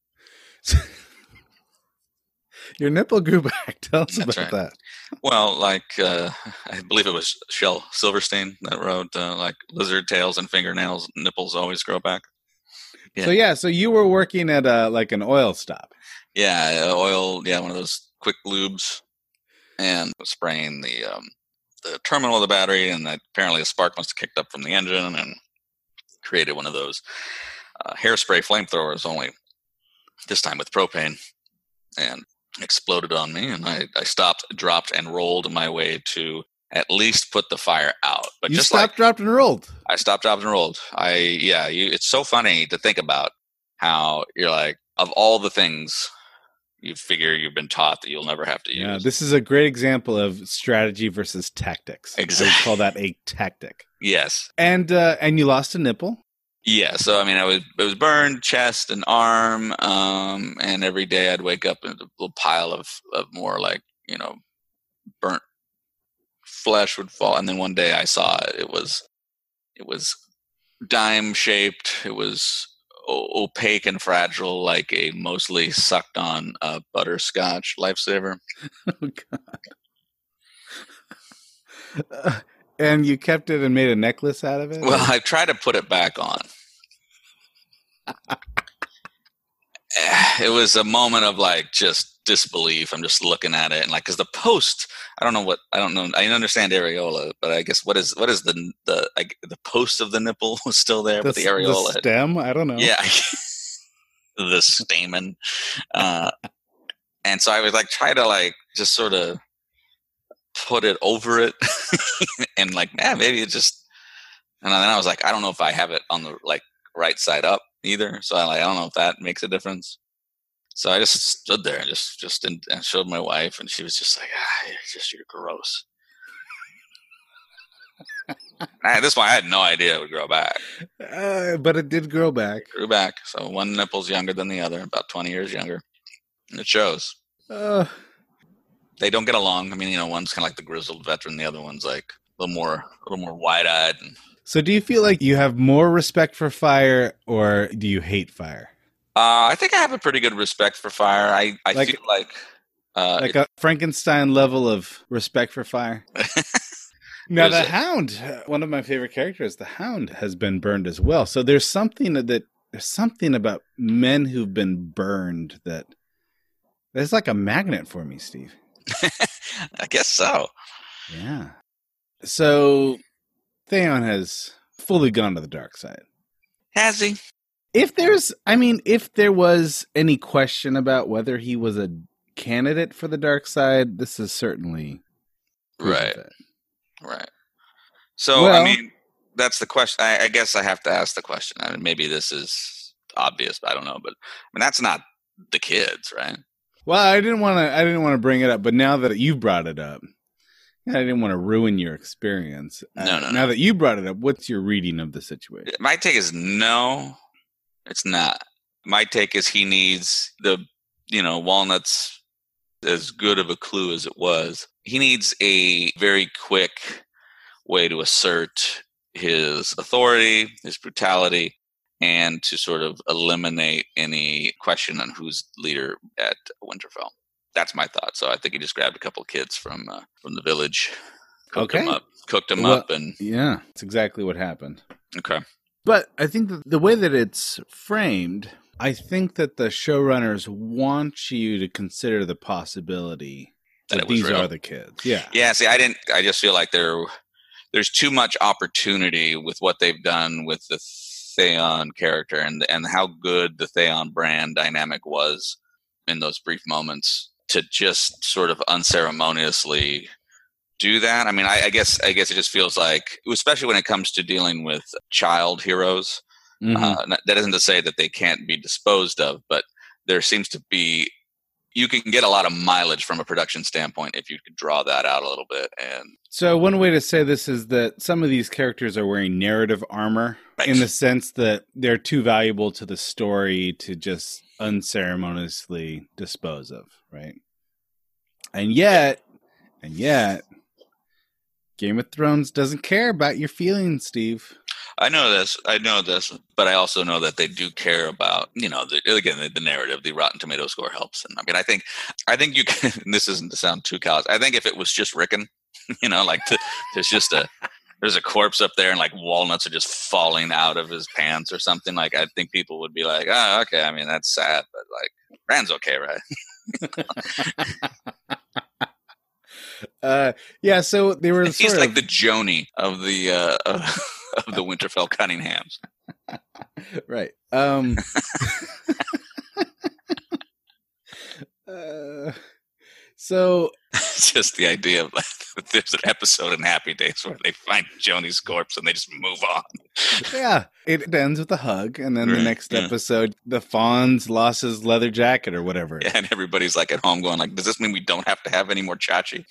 Your nipple grew back. Tell us That's about right. that. Well, like uh, I believe it was Shel Silverstein that wrote, uh, like lizard tails and fingernails, nipples always grow back. Yeah. So yeah, so you were working at a like an oil stop. Yeah, uh, oil. Yeah, one of those quick lubes, and spraying the um, the terminal of the battery, and that apparently a spark must have kicked up from the engine and created one of those uh, hairspray flamethrowers. Only this time with propane, and exploded on me, and I, I stopped, dropped, and rolled my way to at least put the fire out. But You just stopped, like dropped, and rolled. I stopped, dropped, and rolled. I yeah, you, it's so funny to think about how you're like, of all the things you figure you've been taught that you'll never have to use. Yeah, this is a great example of strategy versus tactics. Exactly. I would call that a tactic. Yes. And uh, and you lost a nipple. Yeah, so I mean, I was it was burned, chest and arm, um, and every day I'd wake up in a little pile of, of more like, you know, burnt flesh would fall, and then one day I saw it. It was it was dime shaped. It was o- opaque and fragile, like a mostly sucked on uh, butterscotch lifesaver. Oh God! Uh, and you kept it and made a necklace out of it. Well, I tried to put it back on. It was a moment of like just disbelief. I'm just looking at it and like, because the post, I don't know what, I don't know. I understand areola, but I guess what is what is the the I, the post of the nipple was still there, the, but the areola, the stem. I don't know. yeah, the stamen. Uh, and so I was like, try to like just sort of put it over it, and like, man, maybe it just. And then I was like, I don't know if I have it on the like right side up either. So I like, I don't know if that makes a difference. So I just stood there and just just and, and showed my wife, and she was just like, ah, you're just you're gross. At this point, I had no idea it would grow back. Uh, but it did grow back. Grew back. So one nipple's younger than the other, about twenty years younger. And it shows. Uh, They don't get along. I mean, you know, one's kind of like the grizzled veteran. The other one's like a little more, a little more wide-eyed. And, so do you feel like you have more respect for fire, or do you hate fire? uh, I think I have a pretty good respect for fire. I, I Like- feel like, uh, Like it- a Frankenstein level of respect for fire? Now, There's the a- Hound, uh, one of my favorite characters, the Hound, has been burned as well. So there's something that, that there's something about men who've been burned that there's like a magnet for me, Steve. I guess so. Yeah. So Theon has fully gone to the dark side. Has he? If there's, I mean, if there was any question about whether he was a candidate for the dark side, this is certainly proof of Right. it. Right. So, Well- I mean, that's the question. I, I guess I have to ask the question. I mean, maybe this is obvious, but I don't know. But I mean, that's not the kids, right? Well, I didn't want to. I didn't want to bring it up, but now that you brought it up, I didn't want to ruin your experience. Uh, No, no, no. Now that you brought it up, what's your reading of the situation? My take is no, it's not. My take is he needs the, you know, Walnut's as good of a clue as it was. He needs a very quick way to assert his authority, his brutality, and to sort of eliminate any question on who's leader at Winterfell. That's my thought. So I think he just grabbed a couple of kids from uh, from the village, cooked them Okay. up, cooked them Well- up, and Yeah, that's exactly what happened. okay. But I think that the way that it's framed, I think that the showrunners want you to consider the possibility That that, it was these real. are the kids. Yeah. Yeah, see, I didn't. I just feel like there, there's too much opportunity with what they've done with the Theon character and and how good the Theon brand dynamic was in those brief moments to just sort of unceremoniously do that. I mean, I, I guess I guess it just feels like, especially when it comes to dealing with child heroes. Mhm. Uh, n- that isn't to say that they can't be disposed of, but there seems to be, you can get a lot of mileage from a production standpoint if you could draw that out a little bit. And So one way to say this is that some of these characters are wearing narrative armor Right. in the sense that they're too valuable to the story to just unceremoniously dispose of, right? And yet, and yet, Game of Thrones doesn't care about your feelings, Steve. I know this. I know this, but I also know that they do care about, you know, the, again, the, the narrative. The Rotten Tomato score helps, and I mean, I think, I think you can. And this isn't to sound too callous. I think if it was just Rickon, you know, like to, there's just a there's a corpse up there, and like walnuts are just falling out of his pants or something. Like, I think people would be like, oh, okay. I mean, that's sad, but like, Rand's okay, right? uh, yeah. So they were. He's sort like of... the Joni of the. Uh, of, of the Winterfell Cunninghams. Right. Um, uh, so just the idea of like, there's an episode in Happy Days where they find Joni's corpse and they just move on. Yeah. It ends with a hug, and then Right, the next yeah. episode, the Fonz lost his leather jacket or whatever. Yeah, and everybody's like at home going like, does this mean we don't have to have any more Chachi?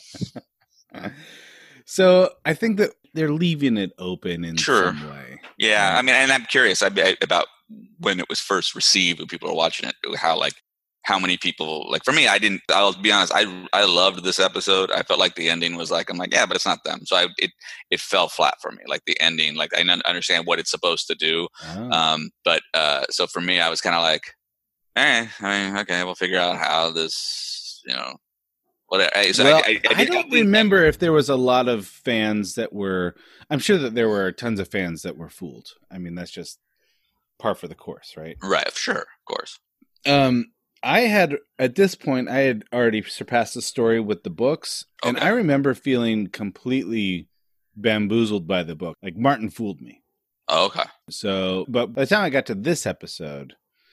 So I think that they're leaving it open in Sure. some way. Yeah, I mean, and I'm curious I, I, about when it was first received, when people were watching it, how like how many people like for me, I didn't. I'll be honest, I I loved this episode. I felt like the ending was like I'm like yeah, but it's not them. So I it it fell flat for me. Like the ending, like I n- understand what it's supposed to do, Oh. um, but uh, so for me, I was kind of like, eh, I mean, okay, we'll figure out how this, you know. What I, so well, I, I, I, I did, don't think remember if there was a lot of fans that were. I'm sure that there were tons of fans that were fooled. I mean, that's just par for the course, right? that- right, sure, of course. Um, I had at this point, I had already surpassed the story with the books, and Okay. I remember feeling completely bamboozled by the book. Like Martin fooled me. Oh, okay. So, but by the time I got to this episode,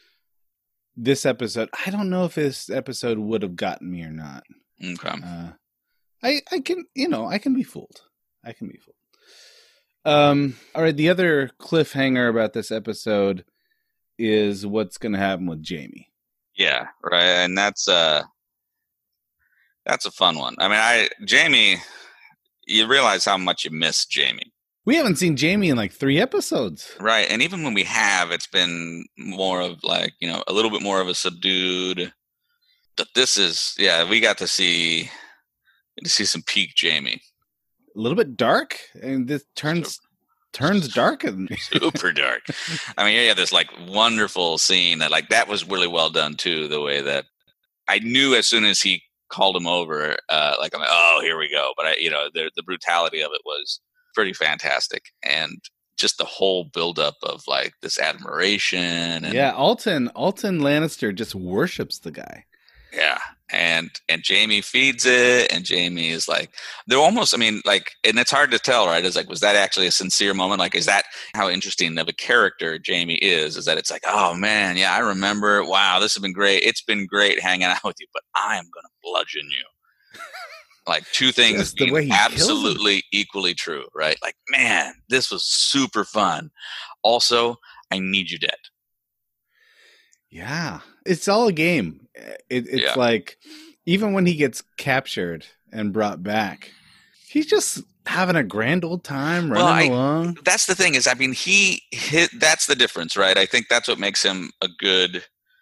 this episode, I don't know if this episode would have gotten me or not. Okay. Uh, I I can you know I can be fooled. I can be fooled. Um. All right. The other cliffhanger about this episode is what's going to happen with Jamie. Yeah, right, and that's uh that's a fun one. I mean, I Jamie, you realize how much you miss Jamie, We haven't seen Jamie in like three episodes. right? And even when we have, it's been more of like, you know, a little bit more of a subdued. But this is, yeah, we got to see to see some peak Jamie. A little bit dark, and this turns turns dark. And Super dark. I mean, yeah, this like wonderful scene that like that was really well done too. The way that I knew as soon as he called him over, uh, like I'm like, oh, here we go. But I, you know, the the brutality of it was pretty fantastic, and just the whole buildup of like this admiration. And, yeah, Alton Alton Lannister just worships the guy. yeah. And and Jamie feeds it, and Jamie is like, they're almost, I mean, like, and it's hard to tell, right? It's like, was that actually a sincere moment? Like, is that how interesting of a character Jamie is? Is that it's like, oh man, yeah, I remember. Wow, this has been great. It's been great hanging out with you, but I am gonna bludgeon you. Like two things Just the being way he kills him. absolutely equally true, right? Like, man, this was super fun. Also, I need you dead. Yeah, it's all a game. It, it's Yeah. like even when he gets captured and brought back, he's just having a grand old time running Well, I- along. That's the thing is, I mean, he hit, that's the difference, right? I think that's what makes him a good,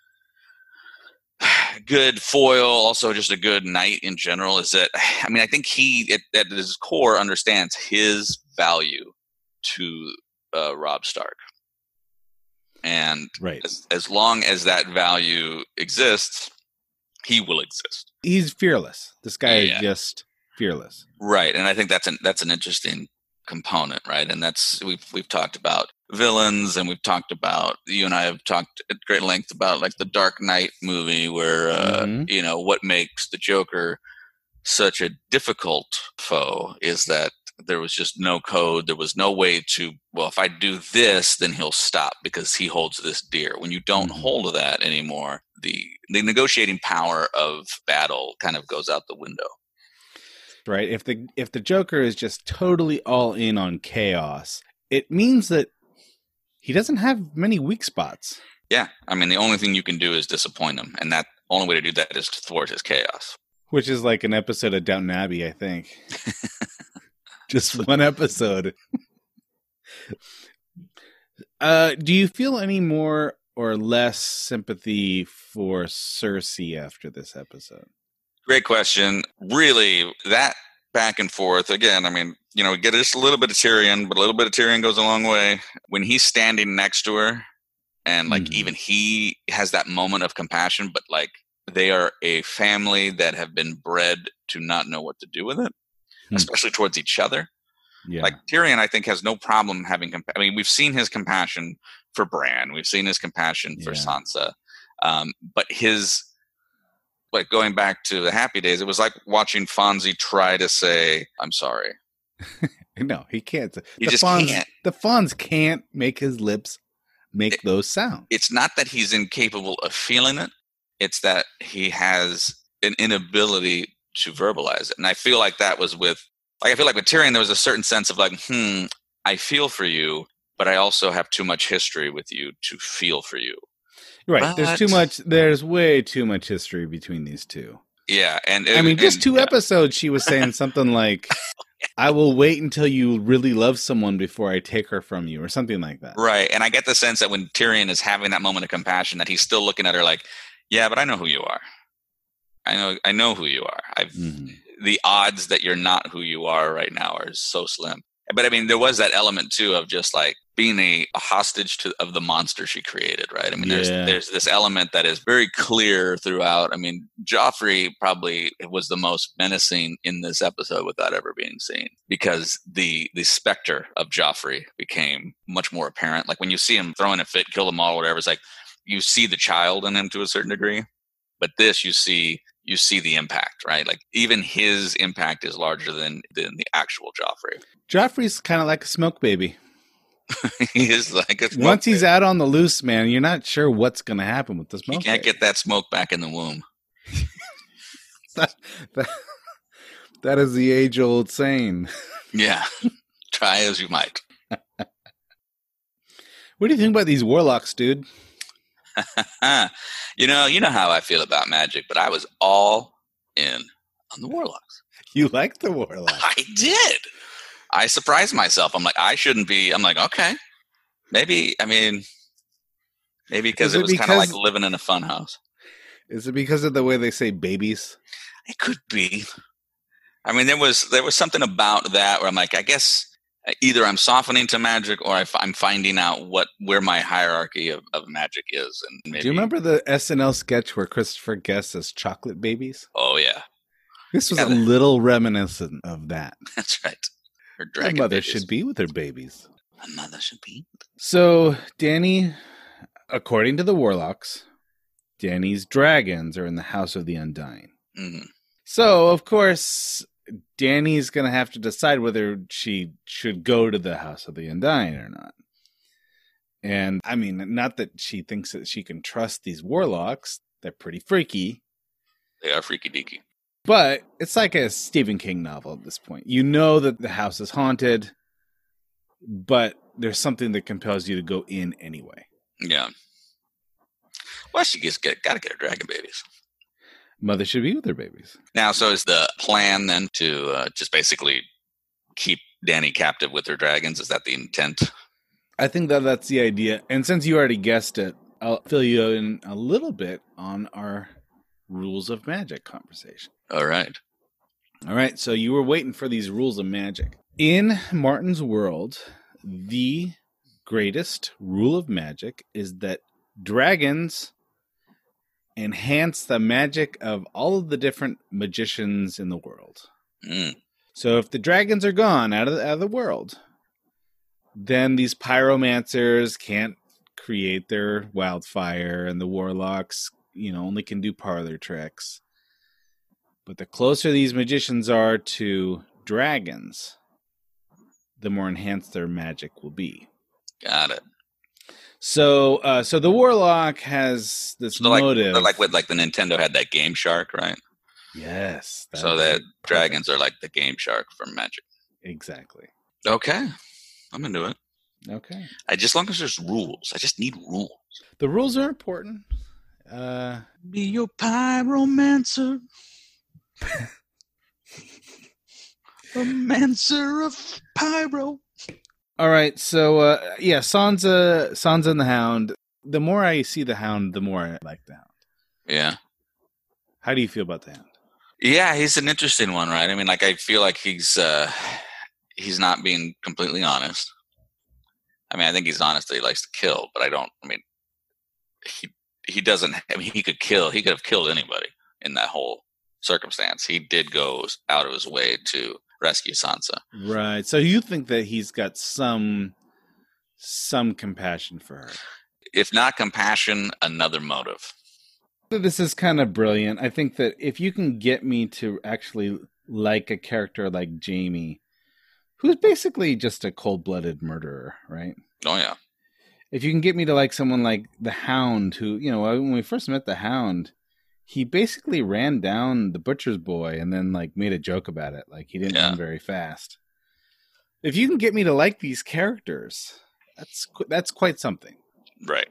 good foil. Also just a good knight in general is that, I mean, I think he at, at his core understands his value to uh, Robb Stark. And Right. as, as long as that value exists, he will exist. He's fearless. This guy Yeah. is just fearless. Right, and I think that's an that's an interesting component, right? And that's we've we've talked about villains, and we've talked about, you and I have talked at great length about like the Dark Knight movie, where uh, Mhm. you know what makes the Joker such a difficult foe is that there was just no code. There was no way to, well, if I do this, then he'll stop because he holds this dear. When you don't Mhm. hold of that anymore, the the negotiating power of battle kind of goes out the window. Right. If the if the Joker is just totally all in on chaos, it means that he doesn't have many weak spots. Yeah, I mean, the only thing you can do is disappoint him, and that only way to do that is to thwart his chaos. Which is like an episode of Downton Abbey, I think. Just one episode. uh, do you feel any more or less sympathy for Cersei after this episode? Great question. Really, that back and forth, again, I mean, you know, we get just a little bit of Tyrion, but a little bit of Tyrion goes a long way. When he's standing next to her, and like mm-hmm. even he has that moment of compassion, but like they are a family that have been bred to not know what to do with it, mm-hmm. especially towards each other. Yeah. Like Tyrion, I think, has no problem having compa- I mean, we've seen his compassion for Bran. We've seen his compassion for yeah. Sansa. Um, but his, like going back to the Happy Days, it was like watching Fonzie try to say, I'm sorry. No, he can't. He the just Fonz, can't. The Fonz can't make his lips make it, those sounds. It's not that he's incapable of feeling it. It's that he has an inability to verbalize it. And I feel like that was with, like, I feel like with Tyrion, there was a certain sense of like, hmm, I feel for you, but I also have too much history with you to feel for you. Right. But, there's too much, there's way too much history between these two. Yeah. And I mean, and, just two yeah. episodes, she was saying something like, I will wait until you really love someone before I take her from you, or something like that. Right. And I get the sense that when Tyrion is having that moment of compassion, that he's still looking at her like, yeah, but I know who you are. I know, I know who you are. I've, mm-hmm. The odds that you're not who you are right now are so slim. But I mean, there was that element too of just like being a, a hostage to of the monster she created, right? I mean, there's yeah. there's this element that is very clear throughout. I mean, Joffrey probably was the most menacing in this episode without ever being seen, because the the specter of Joffrey became much more apparent. Like when you see him throwing a fit, kill them all, whatever, it's like you see the child in him to a certain degree. But this, you see. You see the impact, right? Like even his impact is larger than, than the actual Joffrey. Joffrey's kind of like a smoke baby. He is like a smoke Once he's baby. out on the loose, man, you're not sure what's going to happen with the smoke. You can't baby. get that smoke back in the womb. that, that, that is the age-old saying. Yeah, try as you might. What do you think about these warlocks, dude? you know, you know how I feel about magic, but I was all in on the warlocks. You like the warlocks? I did. I surprised myself. I'm like, I shouldn't be. I'm like, okay, maybe. I mean, maybe because it, it was kind of like living in a fun house. Is it because of the way they say babies? It could be. I mean, there was there was something about that where I'm like, I guess. Either I'm softening to magic, or I'm finding out what where my hierarchy of, of magic is. And maybe... Do you remember the S N L sketch where Christopher Guest says chocolate babies? Oh, yeah. This was yeah, a the... little reminiscent of that. That's right. Her dragon mother babies. should be with her babies. A mother should be. So, Dany, according to the warlocks, Dany's dragons are in the House of the Undying. Mm-hmm. So, of course... Dany's going to have to decide whether she should go to the House of the Undying or not. And, I mean, not that she thinks that she can trust these warlocks. They're pretty freaky. They are freaky deaky. But it's like a Stephen King novel at this point. You know that the house is haunted, but there's something that compels you to go in anyway. Yeah. Well, she gets got to get her dragon babies. Mother should be with her babies. Now, so is the plan then to uh, just basically keep Dany captive with her dragons? Is that the intent? I think that that's the idea. And since you already guessed it, I'll fill you in a little bit on our rules of magic conversation. All right. All right. So you were waiting for these rules of magic. In Martin's world, the greatest rule of magic is that dragons enhance the magic of all of the different magicians in the world. Mm. So if the dragons are gone out of, the, out of the world, then these pyromancers can't create their wildfire, and the warlocks, you know, only can do parlor tricks. But the closer these magicians are to dragons, the more enhanced their magic will be. Got it. So, uh, so the warlock has this so like, motive, like with like the Nintendo had that Game Shark, right? Yes. That so that dragons are like the Game Shark from Magic. Exactly. Okay, I'm into it. Okay. I just as long as there's rules, I just need rules. The rules are important. Uh, Be your pyromancer, romancer of pyro. All right, so uh, yeah, Sansa, Sansa and the Hound. The more I see the Hound, the more I like the Hound. Yeah. How do you feel about the Hound? Yeah, he's an interesting one, right? I mean, like, I feel like he's uh, he's not being completely honest. I mean, I think he's honest that he likes to kill, but I don't, I mean, he he doesn't, I mean, he could kill, he could have killed anybody in that whole circumstance. He did go out of his way to rescue Sansa. Right. So you think that he's got some some compassion for her? If not compassion, another motive. This is kind of brilliant. I think that if you can get me to actually like a character like Jaime, who's basically just a cold-blooded murderer, right? Oh, yeah. If you can get me to like someone like the Hound, who, you know, when we first met the Hound, he basically ran down the butcher's boy and then like made a joke about it. Like he didn't Yeah. run very fast. If you can get me to like these characters, that's that's quite something. Right.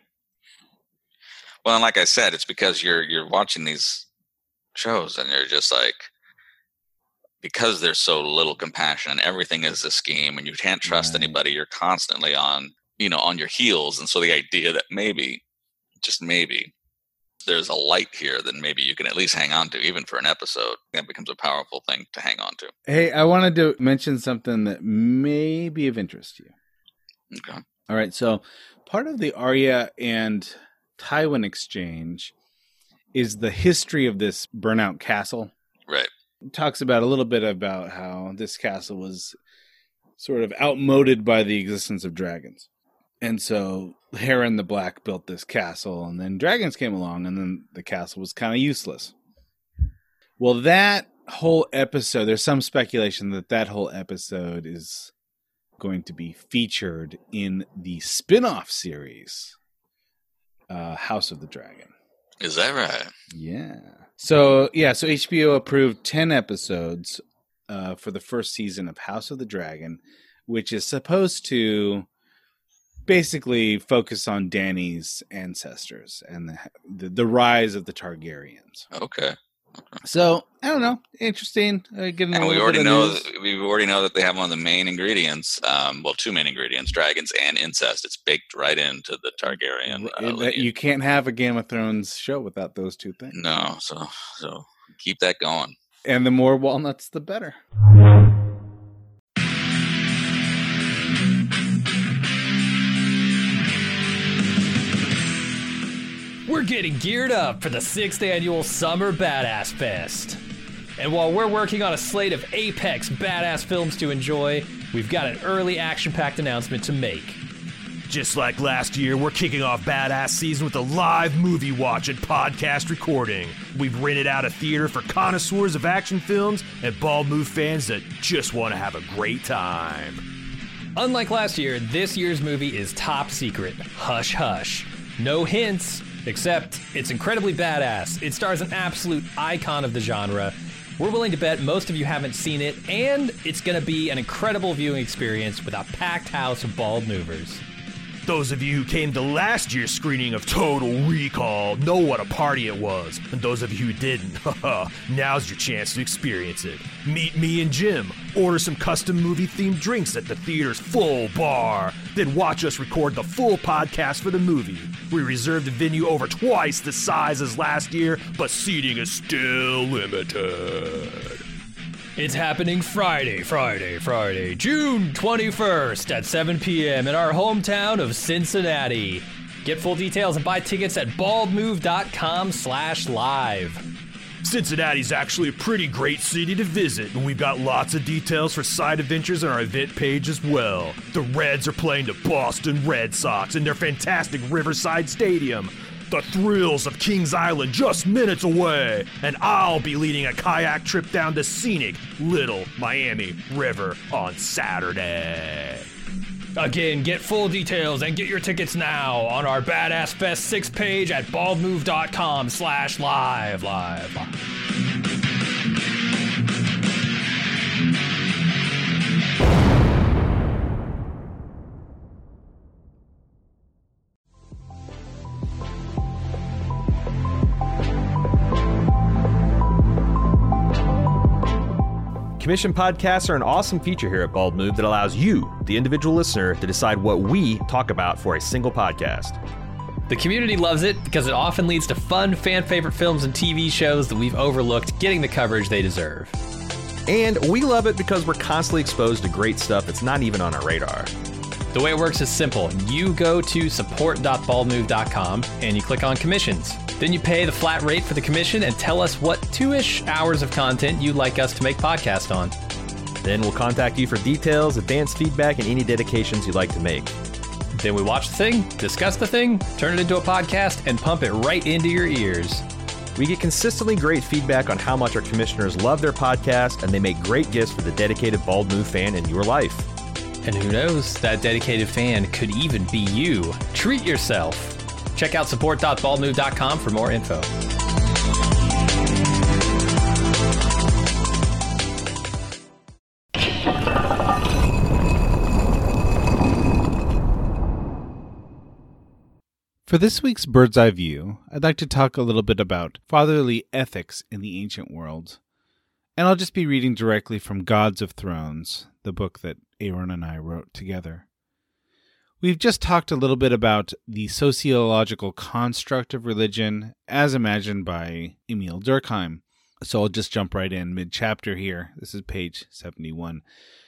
Well, and like I said, it's because you're you're watching these shows and you're just like, because there's so little compassion and everything is a scheme and you can't trust Right. anybody, you're constantly on, you know, on your heels. And so the idea that maybe, just maybe, there's a light here that maybe you can at least hang on to, even for an episode, that becomes a powerful thing to hang on to. Hey, I wanted to mention something that may be of interest to you. Okay. All right, so part of the Arya and Tywin exchange is the history of this burnout castle. Right. It talks about a little bit about how this castle was sort of outmoded by the existence of dragons. And so Harren the Black built this castle, and then dragons came along, and then the castle was kind of useless. Well, that whole episode, there's some speculation that that whole episode is going to be featured in the spin-off series, uh, House of the Dragon. Is that right? Yeah. So, yeah, so H B O approved ten episodes uh, for the first season of House of the Dragon, which is supposed to basically focus on Dany's ancestors and the, the, the rise of the Targaryens. Okay. So, I don't know. Interesting. Uh, getting And a we little already bit of know news. that, we already know that they have one of the main ingredients. Um, well, two main ingredients: dragons and incest. It's baked right into the Targaryen. Uh, that lineage. you can't have a Game of Thrones show without those two things. No, so so keep that going. And the more walnuts, the better. We're getting geared up for the sixth annual Summer Badass Fest. And while we're working on a slate of apex badass films to enjoy, we've got an early action-packed announcement to make. Just like last year, we're kicking off Badass Season with a live movie watch and podcast recording. We've rented out a theater for connoisseurs of action films and Bald Move fans that just want to have a great time. Unlike last year, this year's movie is top secret. Hush hush. No hints, except it's incredibly badass. It stars an absolute icon of the genre. We're willing to bet most of you haven't seen it, and it's going to be an incredible viewing experience with a packed house of bald movers. Those of you who came to last year's screening of Total Recall know what a party it was. And those of you who didn't, haha, now's your chance to experience it. Meet me and Jim, order some custom movie-themed drinks at the theater's full bar, then watch us record the full podcast for the movie. We reserved the venue over twice the size as last year, but seating is still limited. It's happening Friday, Friday, Friday, June twenty-first at seven p.m. in our hometown of Cincinnati. Get full details and buy tickets at baldmove.com slash live. Cincinnati's actually a pretty great city to visit, and we've got lots of details for side adventures on our event page as well. The Reds are playing the Boston Red Sox in their fantastic Riverside Stadium. The thrills of Kings Island just minutes away, and I'll be leading a kayak trip down the scenic Little Miami River on Saturday. Again, get full details and get your tickets now on our Badass Fest six page at baldmove.com slash live, live, live. Commission podcasts are an awesome feature here at Bald Move that allows you, the individual listener, to decide what we talk about for a single podcast. The community loves it because it often leads to fun, fan-favorite films and T V shows that we've overlooked getting the coverage they deserve. And we love it because we're constantly exposed to great stuff that's not even on our radar. The way it works is simple. You go to support dot bald move dot com and you click on commissions. Then you pay the flat rate for the commission and tell us what two-ish hours of content you'd like us to make podcast on. Then we'll contact you for details, advanced feedback, and any dedications you'd like to make. Then we watch the thing, discuss the thing, turn it into a podcast, and pump it right into your ears. We get consistently great feedback on how much our commissioners love their podcast, and they make great gifts for the dedicated Bald Move fan in your life. And who knows, that dedicated fan could even be you. Treat yourself. Check out support dot bald move dot com for more info. For this week's Bird's Eye View, I'd like to talk a little bit about fatherly ethics in the ancient world. And I'll just be reading directly from Gods of Thrones, the book that Aaron and I wrote together. We've just talked a little bit about the sociological construct of religion as imagined by Emil Durkheim. So I'll just jump right in mid-chapter here. This is page seventy-one.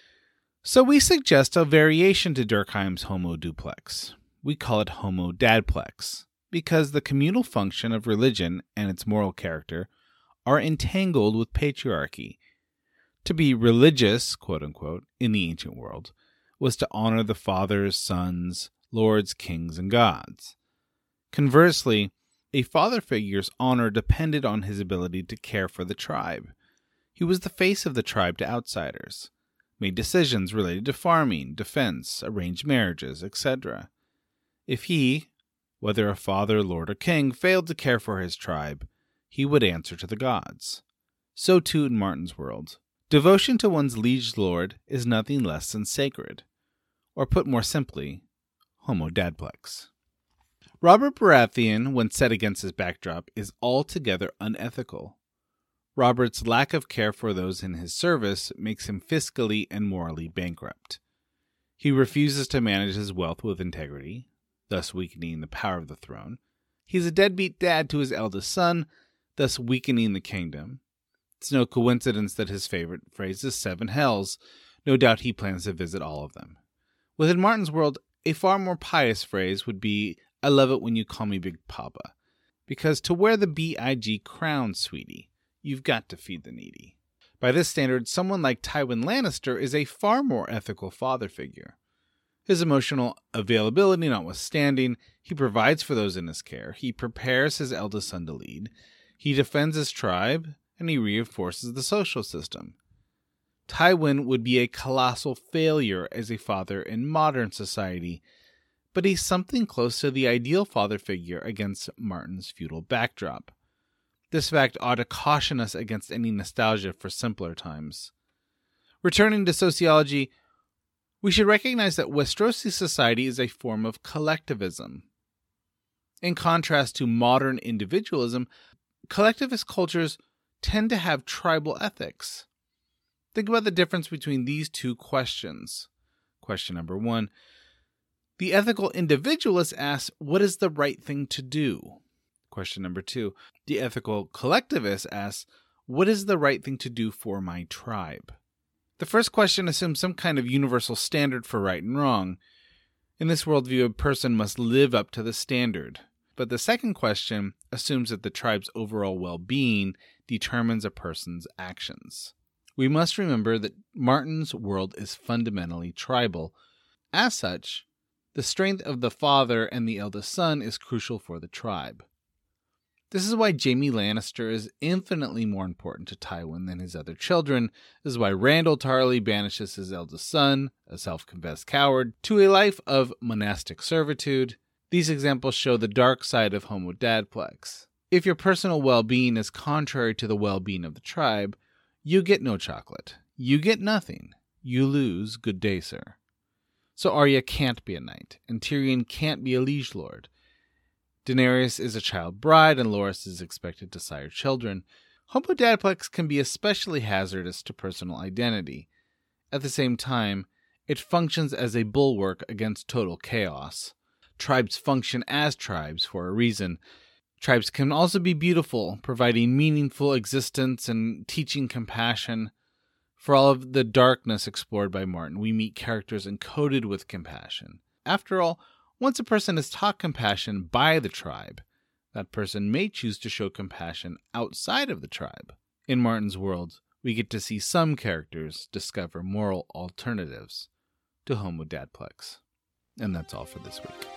So we suggest a variation to Durkheim's Homo duplex. We call it Homo dadplex, because the communal function of religion and its moral character are entangled with patriarchy. To be religious, quote-unquote, in the ancient world was to honor the fathers, sons, lords, kings, and gods. Conversely, a father figure's honor depended on his ability to care for the tribe. He was the face of the tribe to outsiders, made decisions related to farming, defense, arranged marriages, et cetera. If he, whether a father, lord, or king, failed to care for his tribe, he would answer to the gods. So too in Martin's world. Devotion to one's liege lord is nothing less than sacred. Or put more simply, Homo dadplex. Robert Baratheon, when set against his backdrop, is altogether unethical. Robert's lack of care for those in his service makes him fiscally and morally bankrupt. He refuses to manage his wealth with integrity, thus weakening the power of the throne. He's a deadbeat dad to his eldest son, thus weakening the kingdom. It's no coincidence that his favorite phrase is seven hells. No doubt he plans to visit all of them. Within Martin's world, a far more pious phrase would be, I love it when you call me Big Papa. Because to wear the B I G crown, sweetie, you've got to feed the needy. By this standard, someone like Tywin Lannister is a far more ethical father figure. His emotional availability notwithstanding, he provides for those in his care, he prepares his eldest son to lead, he defends his tribe, and he reinforces the social system. Tywin would be a colossal failure as a father in modern society, but he's something close to the ideal father figure against Martin's feudal backdrop. This fact ought to caution us against any nostalgia for simpler times. Returning to sociology, we should recognize that Westerosi society is a form of collectivism. In contrast to modern individualism, collectivist cultures tend to have tribal ethics. Think about the difference between these two questions. Question number one. The ethical individualist asks, what is the right thing to do? Question number two. The ethical collectivist asks, what is the right thing to do for my tribe? The first question assumes some kind of universal standard for right and wrong. In this worldview, a person must live up to the standard. But the second question assumes that the tribe's overall well-being determines a person's actions. We must remember that Martin's world is fundamentally tribal. As such, the strength of the father and the eldest son is crucial for the tribe. This is why Jaime Lannister is infinitely more important to Tywin than his other children. This is why Randall Tarly banishes his eldest son, a self-confessed coward, to a life of monastic servitude. These examples show the dark side of Homo dadplex. If your personal well-being is contrary to the well-being of the tribe, you get no chocolate. You get nothing. You lose. Good day, sir. So Arya can't be a knight, and Tyrion can't be a liege lord. Daenerys is a child bride, and Loras is expected to sire children. Homo dadplex can be especially hazardous to personal identity. At the same time, it functions as a bulwark against total chaos. tribes function as tribes for a reason. Tribes can also be beautiful, providing meaningful existence and teaching compassion. For all of the darkness explored by Martin, we meet characters encoded with compassion. After all, once a person is taught compassion by the tribe, that person may choose to show compassion outside of the tribe. In Martin's world, we get to see some characters discover moral alternatives to Homo Dadplex. And that's all for this week.